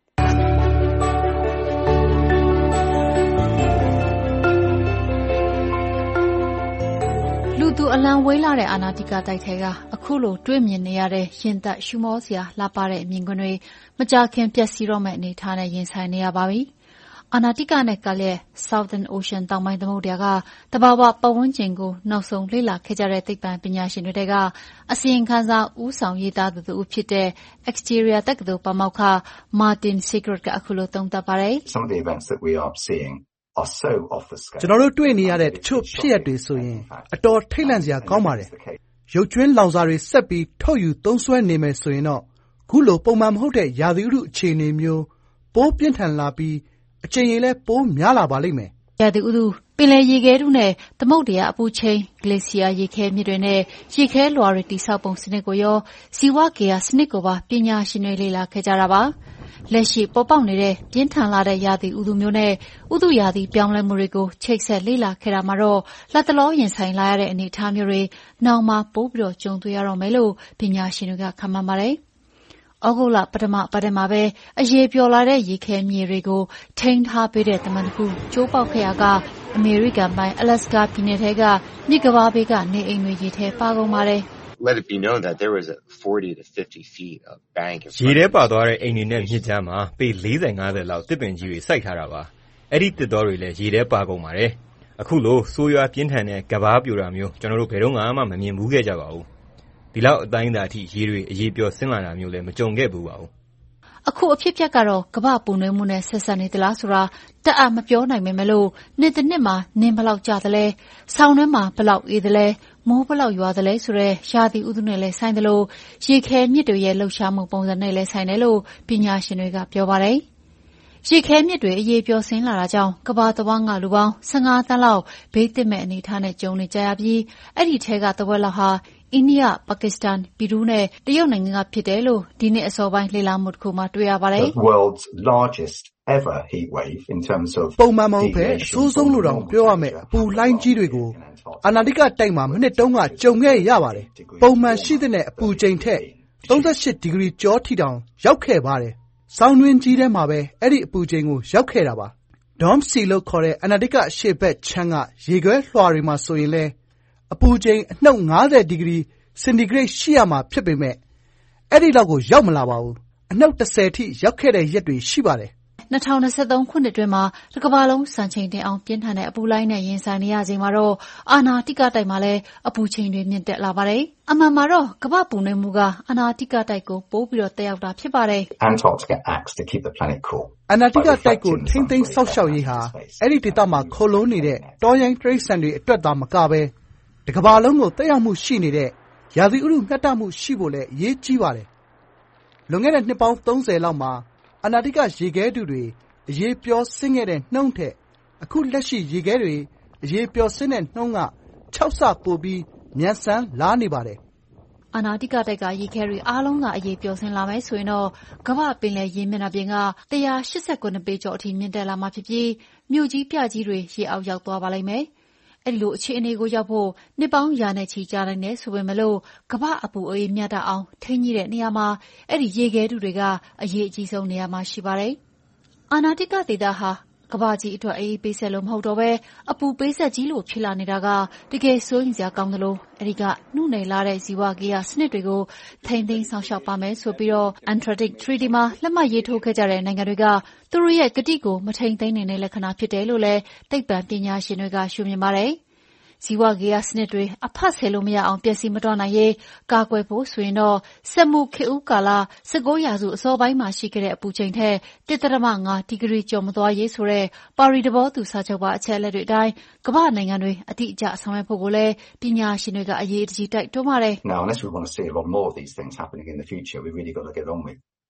လူသူအလံဝေးလာတဲ့အာနာတိကတိုက်ထဲကအခုလိုတွေ့မြင်နေရတဲ့ရင်သက်ရှုမောစရာလှပတဲ့မြင်ကွင်းတွေမကြာခင်ပျက်စီးတော့မယ့်အနေအထားနဲ့ရင်ဆိုင်နေရပါပြီ။အာနာတိကနဲ့ကလည်း Southern Ocean တောင်ပိုင်းသမုဒ္ဒရာကတဘာဝပတ်ဝန်းကျင်ကိုနောက်ဆုံးလေ့လာခဲ့ကြတဲ့သိပ္ပံပညာရှင်တွေကအစီရင်ခံစာဦးဆောင်ရေးသားသူတူဖြစ်တဲ့ Exeter တက္ကသိုလ်ပါမောက္ခ Martin Secord ကအခုလိုသုံးသပ်ပါတယ်။ Some of the events that we are seeing are so off the scale. ကျွန်တော်တို့တွေ့နေရတဲ့တချို့ဖြစ်ရပ်တွေဆိုရင်အတော်ထိတ်လန့်စရာကောင်းပါတယ်။ရုပ်ကျွင်းလောင်စာတွေဆက်ပြီးထုတ်ယူသုံးစွဲနေမယ်ဆိုရင်တော့ခုလိုပုံမှန်မဟုတ်တဲ့ရာသီဥတုအခြေအနေမျိုးပိုးပြင်းထန်လာပြီးအချိန်ကြီးလည်းပိုးများလာပါလိမ့်မယ်။ရာသီဥတုပင်လယ်ရေခဲတုနဲ့သမုဒ္ဒရာအပူချိန်ဂလေဆီယာရေခဲမြစ်တွေနဲ့ရေခဲလွှာတွေတိဆောက်ပုံစနစ်ကိုရောဇီဝဂေဟစနစ်ကိုပါပညာရှင်တွေလေ့လာခဲ့ကြတာပါ။လက်ရှိပေါ်ပေါက်နေတဲ့ပြင်းထန်လာတဲ့ရာသီဥတုမျိုးနဲ့ဥတုရာသီပြောင်းလဲမှုတွေကိုချိတ်ဆက်လေ့လာခဲ့တာမှာတော့လက်တလောရင်ဆိုင်လာရတဲ့အနေအထားမျိုးတွေနောက်မှပိုပြီးတော့ကြုံတွေ့ရတော့မယ်လို့ပညာရှင်တွေကခန့်မှန်းပါတယ်။ဩဂုတ်လပထမပတ်ထဲမှာပဲအရေပျော်လာတဲ့ရေခဲမြေတွေကိုထိန်းထားပေးတဲ့တမန်တစ်ခုကျိုးပေါက်ခဲ့ရကအမေရိကန်ပိုင်းအလက်စကာပြည်နယ်ထဲကမြစ်ကမ်းပါးဘေးကနေအိမ်တွေရေထဲပါကုန်ပါတယ်။ Let it be known that there was a forty to fifty feet of bank. ရေထဲပါသွားတဲ့အိမ်တွေနဲ့မြစ်ကြားမှာပေ၄၀ ၅၀လောက်တစ်ပင်ကြီးတွေစိုက်ထားတာပါ။အဲ့ဒီတစ်တော်တွေလည်းရေထဲပါကုန်ပါတယ်။အခုလိုဆိုးရွားပြင်းထန်တဲ့ကဘာပြိုတာမျိုးကျွန်တော်တို့ဘယ်တော့မှမမြင်ဘူးခဲ့ကြပါဘူး။ဒီလောက်အတိုင်းအတာအထိရေတွေအရေပျော်ဆင်းလာတာမျိုးလည်းမကြုံခဲ့ဘူးပါဘူး။အခုအဖြစ်အပျက်ကတော့ကမ္ဘာပူနွေးမှုနဲ့ဆက်စပ်နေသလားဆိုတာတတ်အပ်မပြောနိုင်ပေမဲ့လို့နေ့တစ်နှစ်မှာနင်းဘလောက်ကျသလဲဆောင်းထဲမှာဘလောက်အေးသလဲမိုးဘလောက်ရွာသလဲဆိုတဲ့ရာသီဥတုနဲ့လည်းဆိုင်တယ်လို့ရေခဲမြစ်တွေရဲ့လှုပ်ရှားမှုပုံစံနဲ့လည်းဆိုင်တယ်လို့ပညာရှင်တွေကပြောပါတယ်။ရေခဲမြစ်တွေအရေပျော်ဆင်းလာတာကြောင့်ကမ္ဘာတစ်ဝန်းကလူပေါင်း၁၅သန်းလောက်ဘေးသင့်မဲ့အနေအထားနဲ့ကြုံနေကြရပြီးအဲ့ဒီထဲကတဝက်လောက်ဟာအိန္ဒိယ၊ပါကစ္စတန်၊ပီရူးနဲ့တရုတ်နိုင်ငံကဖြစ်တယ်လို့ဒီနှစ်အစောပိုင်းလေ့လာမှုတစ်ခုမှတွေ့ရပါတယ်။ The world's largest ever heat wave in terms of ပုံမှန်မဟုတ်ပဲအဆိုးဆုံးလို့တောင်ပြောရမယ်အပူလှိုင်းကြီးတွေကိုအာနာတိကတိုက်မှာမိနစ်တုန်းကကြုံခဲ့ရပါတယ်။ပုံမှန်ရှိတဲ့အပူချိန်ထက်၃၈ဒီဂရီကျော်ထိတောင်ရောက်ခဲ့ပါတယ်။ဆောင်းတွင်းကြီးထဲမှာပဲအဲ့ဒီအပူချိန်ကိုရောက်ခဲ့တာပါ။ Dome Sea လို့ခေါ်တဲ့အာနာတိကအရှေ့ဘက်ခြမ်းကရေခဲလွှာတွေမှာဆိုရင်လည်းအပူချိန်အနှုတ်၅၀ဒီဂရီစင်တီဂရိတ်ရှိရမှာဖြစ်ပေမဲ့အဲ့ဒီလောက်ကိုရောက်မလာပါဘူး။အနှုတ်၁၀ထိရောက်ခဲ့တဲ့ရက်တွေရှိပါတယ်။၂၀၂၃ခုနှစ်အတွင်းမှာတစ်ကမ္ဘာလုံးစံချိန်တင်အောင်ပြင်းထန်တဲ့အပူလှိုင်းနဲ့ရင်ဆိုင်နေရချိန်မှာတော့အာနာတိကတိုက်မှာလည်းအပူချိန်တွေမြင့်တက်လာပါတယ်။အမှန်မှာတော့ကမ္ဘာပူနွေးမှုကအာနာတိကတိုက်ကိုပိုးပြီးတော့တက်ရောက်တာဖြစ်ပါတယ်။ Antarctica acts to keep the planet cool. အာနာတိကတိုက်ကိုထိမ့်သိမ်းဆောက်ရှောက်ရေးဟာအဲ့ဒီဒေသမှာခိုလုံးနေတဲ့တောရိုင်းတိရစ္ဆာန်တွေအတွက်သာမကပဲတစ်ကမ္ဘာလုံးကိုတက်ရောက်မှုရှိနေတဲ့ရာသီဥတုမျှတမှုရှိဖို့လည်းအရေးကြီးပါတယ်။လွန်ခဲ့တဲ့နှစ်ပေါင်း၃၀လောက်မှာအာနာတိကရေခဲတုတွေအရေပျော်ဆင်းခဲ့တဲ့နှုန်းထက်အခုလက်ရှိရေခဲတွေအရေပျော်ဆင်းတဲ့နှုန်းက၆ဆပိုပြီးမြန်ဆန်လာနေပါတယ်။အာနာတိကတိုက်ကရေခဲတွေအားလုံးကအရေပျော်ဆင်းလာမယ်ဆိုရင်တော့ကမ္ဘာပင်လယ်ရေမျက်နှာပြင်က၁၈၉ပေကျော်အထိမြင့်တက်လာမှာဖြစ်ပြီးမြို့ကြီးပြကြီးတွေရေအောက်ရောက်သွားပါလိမ့်မယ်။အဲ့ဒီလိုအခြေအနေကိုရောက်ဖို့နှစ်ပေါင်းရာနဲ့ချီကြာနိုင်တယ်ဆိုပေမဲ့လို့ကမ္ဘာအပူအေးမြတ်တအောင်ထိန်းကြီးတဲ့နေရာမှာအဲ့ဒီရေခဲတုတွေကအရေးအကြီးဆုံးနေရာမှာရှိပါတယ်။အာနာတိကဒေသဟာကမ္ဘာကြီးအတွက်အေးပေးဆက်လို့မဟုတ်တော့ပဲအပူပေးဆက်ကြီးလို့ဖြစ်လာနေတာကတကယ်စိုးရိမ်စရာကောင်းသလိုအဲဒီကနှုတ်နယ်လာတဲ့ဇီဝဂေဟစနစ်တွေကိုထိန်းသိမ်းဆောင်ရှောက်ပါမယ်ဆိုပြီးတော့ Antarctic Treaty မှာလက်မှတ်ရေးထိုးခဲ့ကြတဲ့နိုင်ငံတွေကသူတို့ရဲ့ကတိကိုမထိန်းသိမ်းနိုင်တဲ့လက္ခဏာဖြစ်တယ်လို့လည်းသိပ္ပံပညာရှင်တွေကရှုမြင်ပါတယ်။ဇီဝဂေဟစနစ်တွေအဖတ်ဆယ်လို့မရအောင်ပျက်စီးမတော့နိုင်ရေးကာကွယ်ဖို့ဆိုရင်တော့စက်မှုခေတ်ဦးကာလ၁၉ရာစုအစောပိုင်းမှာရှိခဲ့တဲ့အပူချိန်ထက်တစ်ဒသမ၅ဒီဂရီကျော်မသွားရေးဆိုတဲ့ပါရီသဘောတူစာချုပ်ပါအချက်အလက်တွေအတိုင်းကမ္ဘာနိုင်ငံတွေအတိအကျဆောင်ရွက်ဖို့ကိုလည်းပညာရှင်တွေကအရေးတကြီးတိုက်တွန်းပါတယ်။ Now, unless we want to see a lot more of these things happening in the future, we really got to get on with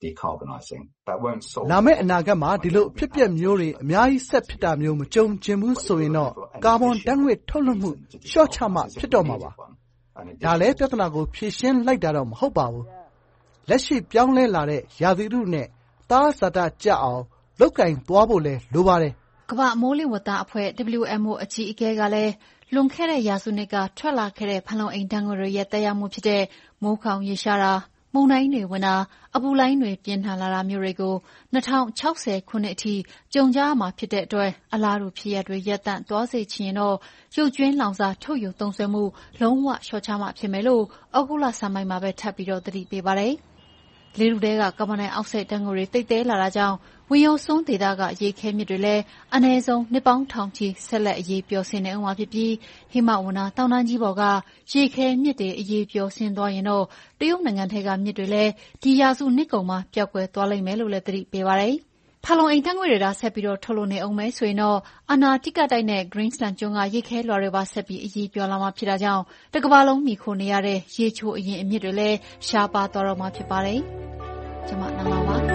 decarbonising. That won't solve. လာမယ့်အနာဂတ်မှာဒီလိုဖြစ်ပျက်မျိုးတွေအများကြီးဆက်ဖြစ်တာမျိုးမကြုံကျင်ဘူးဆိုရင်တော့ကာဗွန်ဓာတ်ငွေ့ထုတ်လွှတ်မှုလျှော့ချမှဖြစ်တော့မှာပါ။ဒါလည်းပြဿနာကိုဖြေရှင်းလိုက်တာတော့မဟုတ်ပါဘူး။လက်ရှိပြောင်းလဲလာတဲ့ရာသီဥတုနဲ့သားဇာတကျအောင်လုပ်ကိုင်သွားဖို့လည်းလိုပါတယ်။ကမ္ဘာမိုးလေဝသအဖွဲ့ W M O အကြီးအကဲကလည်းလွန်ခဲ့တဲ့ရာစုနှစ်ကထွက်လာခဲ့တဲ့ဖန်လုံအိမ်ဓာတ်ငွေတွေရဲ့သက်ရောက်မှုဖြစ်တဲ့မိုးခေါင်ရေရှားတာမုန်တိုင်းတွေဝင်တာအပူလိုင်းတွေပြင်းထန်လာတာမျိုးတွေကို၂၀၆၀ခုနှစ်အထိကြုံကြရမှာဖြစ်တဲ့အတွက်အလားတူဖြစ်ရပ်တွေရပ်တန့်သွားစေချင်ရင်တော့ရုပ်ကြွင်းလောင်စာထုတ်ယူသုံးစွဲမှုလုံးဝလျှော့ချမှဖြစ်မယ်လို့ဩဂုတ်လဆန်းပိုင်းမှာပဲထပ်ပြီးတော့သတိပေးပါတယ်။လေထုထဲကကာဗွန်ဒိုင်အောက်ဆိုက်ဓာတ်ငွေတွေတိတ်တဲလာတာကြောင့်ဝင်ရိုးစွန်းဒေသကရေခဲမြစ်တွေလည်းအနည်းဆုံးနှစ်ပေါင်းထောင်ချီဆက်လက်အရေးပျော်ဆင်းနေအောင်မှာဖြစ်ပြီးဟိမဝန္တာတောင်တန်းကြီးပေါ်ကရေခဲမြစ်တွေအရေးပျော်ဆင်းသွားရင်တော့တရုတ်နိုင်ငံထဲကမြစ်တွေလည်းဒီရာစုနှစ်ကုန်မှာပျောက်ကွယ်သွားလိမ့်မယ်လို့လည်းသတိပေးပါတယ်။ဖန်လုံအိမ်ဓာတ်ငွေတွေဒါဆက်ပြီးတော့ထုတ်လွှတ်နေအောင်မယ်ဆိုရင်တော့အာနာတိကတိုက်နဲ့ Greenland ကျွန်းကရေခဲလွှာတွေပါဆက်ပြီးအရေးပျော်လာမှာဖြစ်တာကြောင့်တစ်ကမ္ဘာလုံးမိခိုနေရတဲ့ရေချိုအရင်အမြစ်တွေလည်းရှားပါသွားတော့မှာဖြစ်ပါတယ်။ကျွန်မနန္ဒာပါ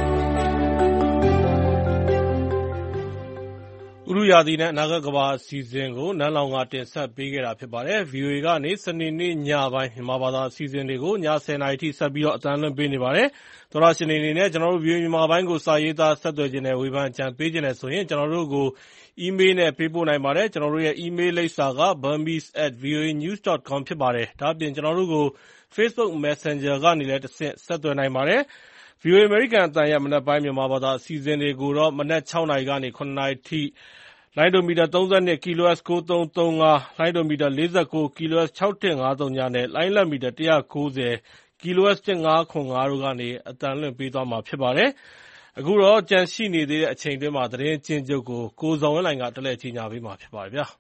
ဥရုရာသီနဲ့အနာဂတ်ကမ္ဘာအစီအစဉ်ကိုနန်းလောင်ကတင်ဆက်ပေးခဲ့တာဖြစ်ပါတယ်။ ဗီအိုအေ ကနေစနေနေ့ညပိုင်းမြန်မာဘာသာအစီအစဉ်တွေကိုညဆယ်နာရီထိဆက်ပြီးတော့အသံလွှင့်ပေးနေပါတယ်။သောတရှင်တွေအနေနဲ့ကျွန်တော်တို့ ဗီအိုအေ မြန်မာပိုင်းကိုစာရေးသားဆက်သွယ်ခြင်းနဲ့ဝေဖန်ကြံပေးခြင်းနဲ့ဆိုရင်ကျွန်တော်တို့ကိုအီးမေးလ်နဲ့ပေးပို့နိုင်ပါတယ်။ကျွန်တော်တို့ရဲ့အီးမေးလ်လိပ်စာက burmese at v o a news dot com ဖြစ်ပါတယ်။ဒါ့အပြင်ကျွန်တော်တို့ကို Facebook Messenger ကနေလည်းတစ်ဆင့်ဆက်သွယ်နိုင်ပါတယ်။ ဗီအိုအေ အမေရိကန်အသံရဲ့မနက်ပိုင်းမြန်မာဘာသာအစီအစဉ်တွေကိုတော့မနက်၆နာရီကနေ၇နာရီထိလိုင်းဒိုမီတာသုံး၂ kHz ၉၃၃၅ လိုင်းဒိုမီတာ၄၉ kHz ၆၁၅၃ နဲ့လိုင်းလက်မီတာ၁၉၀ kHz ၁၅၇၅တို့ကနေအသံလွှင့်ပေးသွားမှာဖြစ်ပါတယ်။အခုတော့ကြန့်ရှိနေသေးတဲ့အချိန်တွင်းမှာသတင်းကျဉ်းချုပ်ကိုကိုဇော်ဝင်းလှိုင်ကတက်လက်ကြီးညာပေးမှာဖြစ်ပါတယ်ဗျာ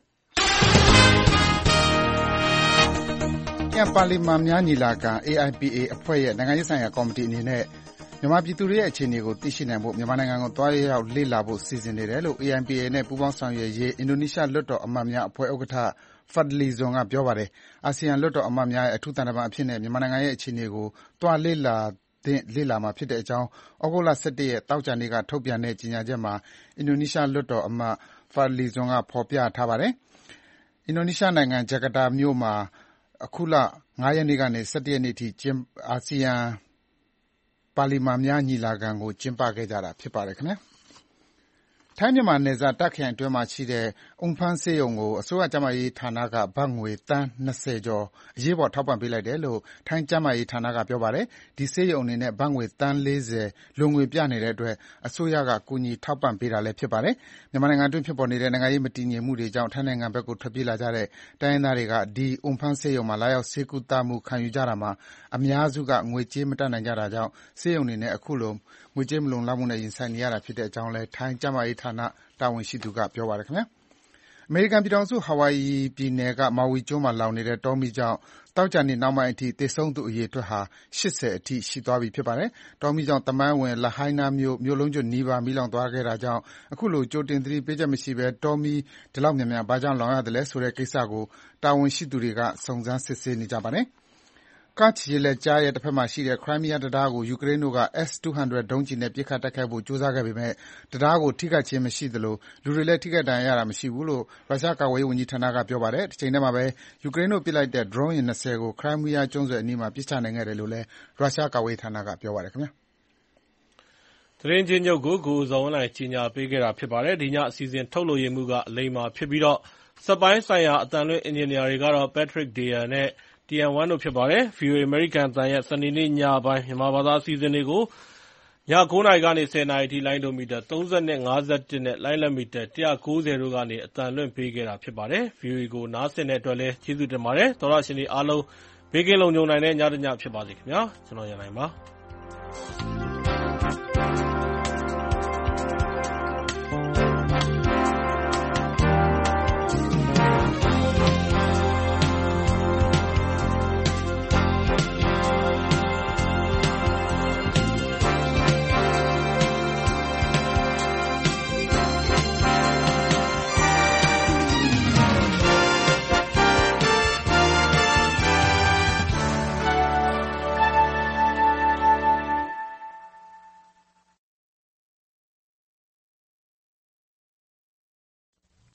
။ကျန်ပါလီမန်များညီလာခံ A I P A အဖွဲ့ရဲ့နိုင်ငံရေးဆိုင်ရာကော်မတီအနေနဲ့မြန်မာပြည်သူတွေရဲ့အခြေအနေကိုသိရှိနိုင်ဖို့မြန်မာနိုင်ငံကိုသွားရောက်လေ့လာဖို့စီစဉ်နေတယ်လို့ A I P A နဲ့ပူးပေါင်းဆောင်ရွက်ရေးအင်ဒိုနီးရှားလွှတ်တော်အမတ်များအဖွဲ့ဥက္ကဋ္ဌ Fadly Zon ကပြောပါတယ်။အာဆီယံလွှတ်တော်အမတ်များရဲ့အထူးသံတမန်အဖြစ်နဲ့မြန်မာနိုင်ငံရဲ့အခြေအနေကိုသွားလေ့လာသင့်လေ့လာမှာဖြစ်တဲ့အကြောင်းဩဂုတ်လ၁၁ရက်သောကြာနေ့ကထုတ်ပြန်တဲ့ကြေညာချက်မှာအင်ဒိုနီးရှားလွှတ်တော်အမတ် Fadly Zon ကဖော်ပြထားပါတယ်။အင်ဒိုနီးရှားနိုင်ငံဂျကာတာမြို့မှာအခုလ၅ရက်နေ့ကနေ၁၁ရက်နေ့ထိအာဆီယံပါလီမန်များညီလာခံကိုကျင်းပခဲ့ကြတာဖြစ်ပါတယ်ခင်ဗျာ။ထိုင်းမြန်မာနယ်စပ်တာ့ခ်ခရိုင်အတွင်းမှာရှိတဲ့အုမ်ဖန်းဆေးရုံကိုအစိုးရကျန်းမာရေးဌာနကဘတ်ငွေသန်း၂၀ကျော်အရေးပေါ်ထောက်ပံ့ပေးလိုက်တယ်လို့ထိုင်းကျန်းမာရေးဌာနကပြောပါတယ်။ဒီဆေးရုံအနေနဲ့ဘတ်ငွေသန်း၄၀လိုငွေပြနေတဲ့အတွက်အစိုးရကကူညီထောက်ပံ့ပေးတာလည်းဖြစ်ပါတယ်။မြန်မာနိုင်ငံအတွင်းဖြစ်ပေါ်နေတဲ့နိုင်ငံရေးမတည်ငြိမ်မှုတွေကြောင့်ထိုင်းနိုင်ငံဘက်ကိုထွက်ပြေးလာကြတဲ့တိုင်းရင်းသားတွေကဒီအုမ်ဖန်းဆေးရုံမှာလာရောက်ဆေးကုသမှုခံယူကြတာမှာအများစုကငွေကြေးမတတ်နိုင်ကြတာကြောင့်ဆေးရုံအနေနဲ့အခုလိုငွေကြေးမလုံလောက်မှုနဲ့ရင်ဆိုင်နေရတာဖြစ်တဲ့အကြောင်းလည်းထိုင်းကျန်းမာရေးဌာနတာဝန်ရှိသူကပြောပါတယ်ခင်ဗျာ။အမေရိကန်ပြည်ထောင်စုဟာဝိုင်ယီပြည်နယ်ကမာဝီကျွန်းမှာလောင်နေတဲ့တောမီးကြောင့်သောကြာနေ့နောက်ပိုင်းအထိသေဆုံးသူအရေအတွက်ဟာ၈၀အထိရှိသွားပြီဖြစ်ပါတယ်။တောမီးကြောင့်သမိုင်းဝင်လာဟိုင်းနားမြို့မြို့လုံးကျွတ်နီးပါးမီးလောင်သွားခဲ့တာကြောင့်အခုလိုကြိုတင်သတိပေးချက်မရှိဘဲတောမီးဒီလောက်များများဘာကြောင့်လောင်ရတယ်လဲဆိုတဲ့ကိစ္စကိုတာဝန်ရှိသူတွေကစုံစမ်းစစ်ဆေးနေကြပါတယ်။ကာ့ချ်ရေလက်ကြားရဲ့တစ်ဖက်မှာရှိတဲ့ခရိုင်းမီးယားတံတားကိုယူကရိန်းတို့က S ၂၀၀ ဒုံးကျည်နဲ့ပစ်ခတ်တိုက်ခိုက်ဖို့ကြိုးစားခဲ့ပေမဲ့တံတားကိုထိခိုက်ခြင်းမရှိသလိုလူတွေလည်းထိခိုက်ဒဏ်ရာရတာမရှိဘူးလို့ရုရှားကာကွယ်ရေးဝန်ကြီးဌာနကပြောပါတယ်။တချိန်တည်းမှာပဲယူကရိန်းတို့ပစ်လိုက်တဲ့ drone ယာဉ်၂၀ကိုခရိုင်းမီးယားကျွန်းဆွယ်အနီးမှာပစ်ချနိုင်ခဲ့တယ်လို့လည်းရုရှားကာကွယ်ရေးဌာနကပြောပါတယ်ခင်ဗျာ။သတင်းကျဉ်းချုပ်ကိုကိုဇော်ဝင်းလှိုင်ကြီးညာပေးခဲ့တာဖြစ်ပါတယ်။ဒီညအစီအစဉ်ထုတ်လို့ရမှုကအလိမ္မာဖြစ်ပြီးတော့စက်ပိုင်းဆိုင်ရာအတန်လွင့်အင်ဂျင်နီယာတွေကတော့ Patrick Deer နဲ့ T N one တို့ဖြစ်ပါတယ်။ ဗီအိုအေ အမေရိကန်အသံရဲ့စနေနေ့ညပိုင်းမြန်မာဘာသာအစီအစဉ်တွေကိုည၉နာရီကနေ၁၀နာရီထိလိုင်းဒိုမီတာ၃၂ ၅၁နဲ့လိုင်းလက်မီတာ၁၉၀တို့ကနေအသံလွှင့်ပေးခဲ့တာဖြစ်ပါတယ်။ ဗီအိုအေကိုနားဆင်တဲ့အတွက်လည်းကျေးဇူးတင်ပါတယ်။သောတရှင်တွေအားလုံးဘေးကင်းလုံခြုံနိုင်တဲ့ညတစ်ညဖြစ်ပါစေခင်ဗျာ။ကျွန်တော်ရန်နိုင်ပါ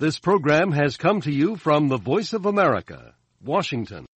This program has come to you from the Voice of America, Washington.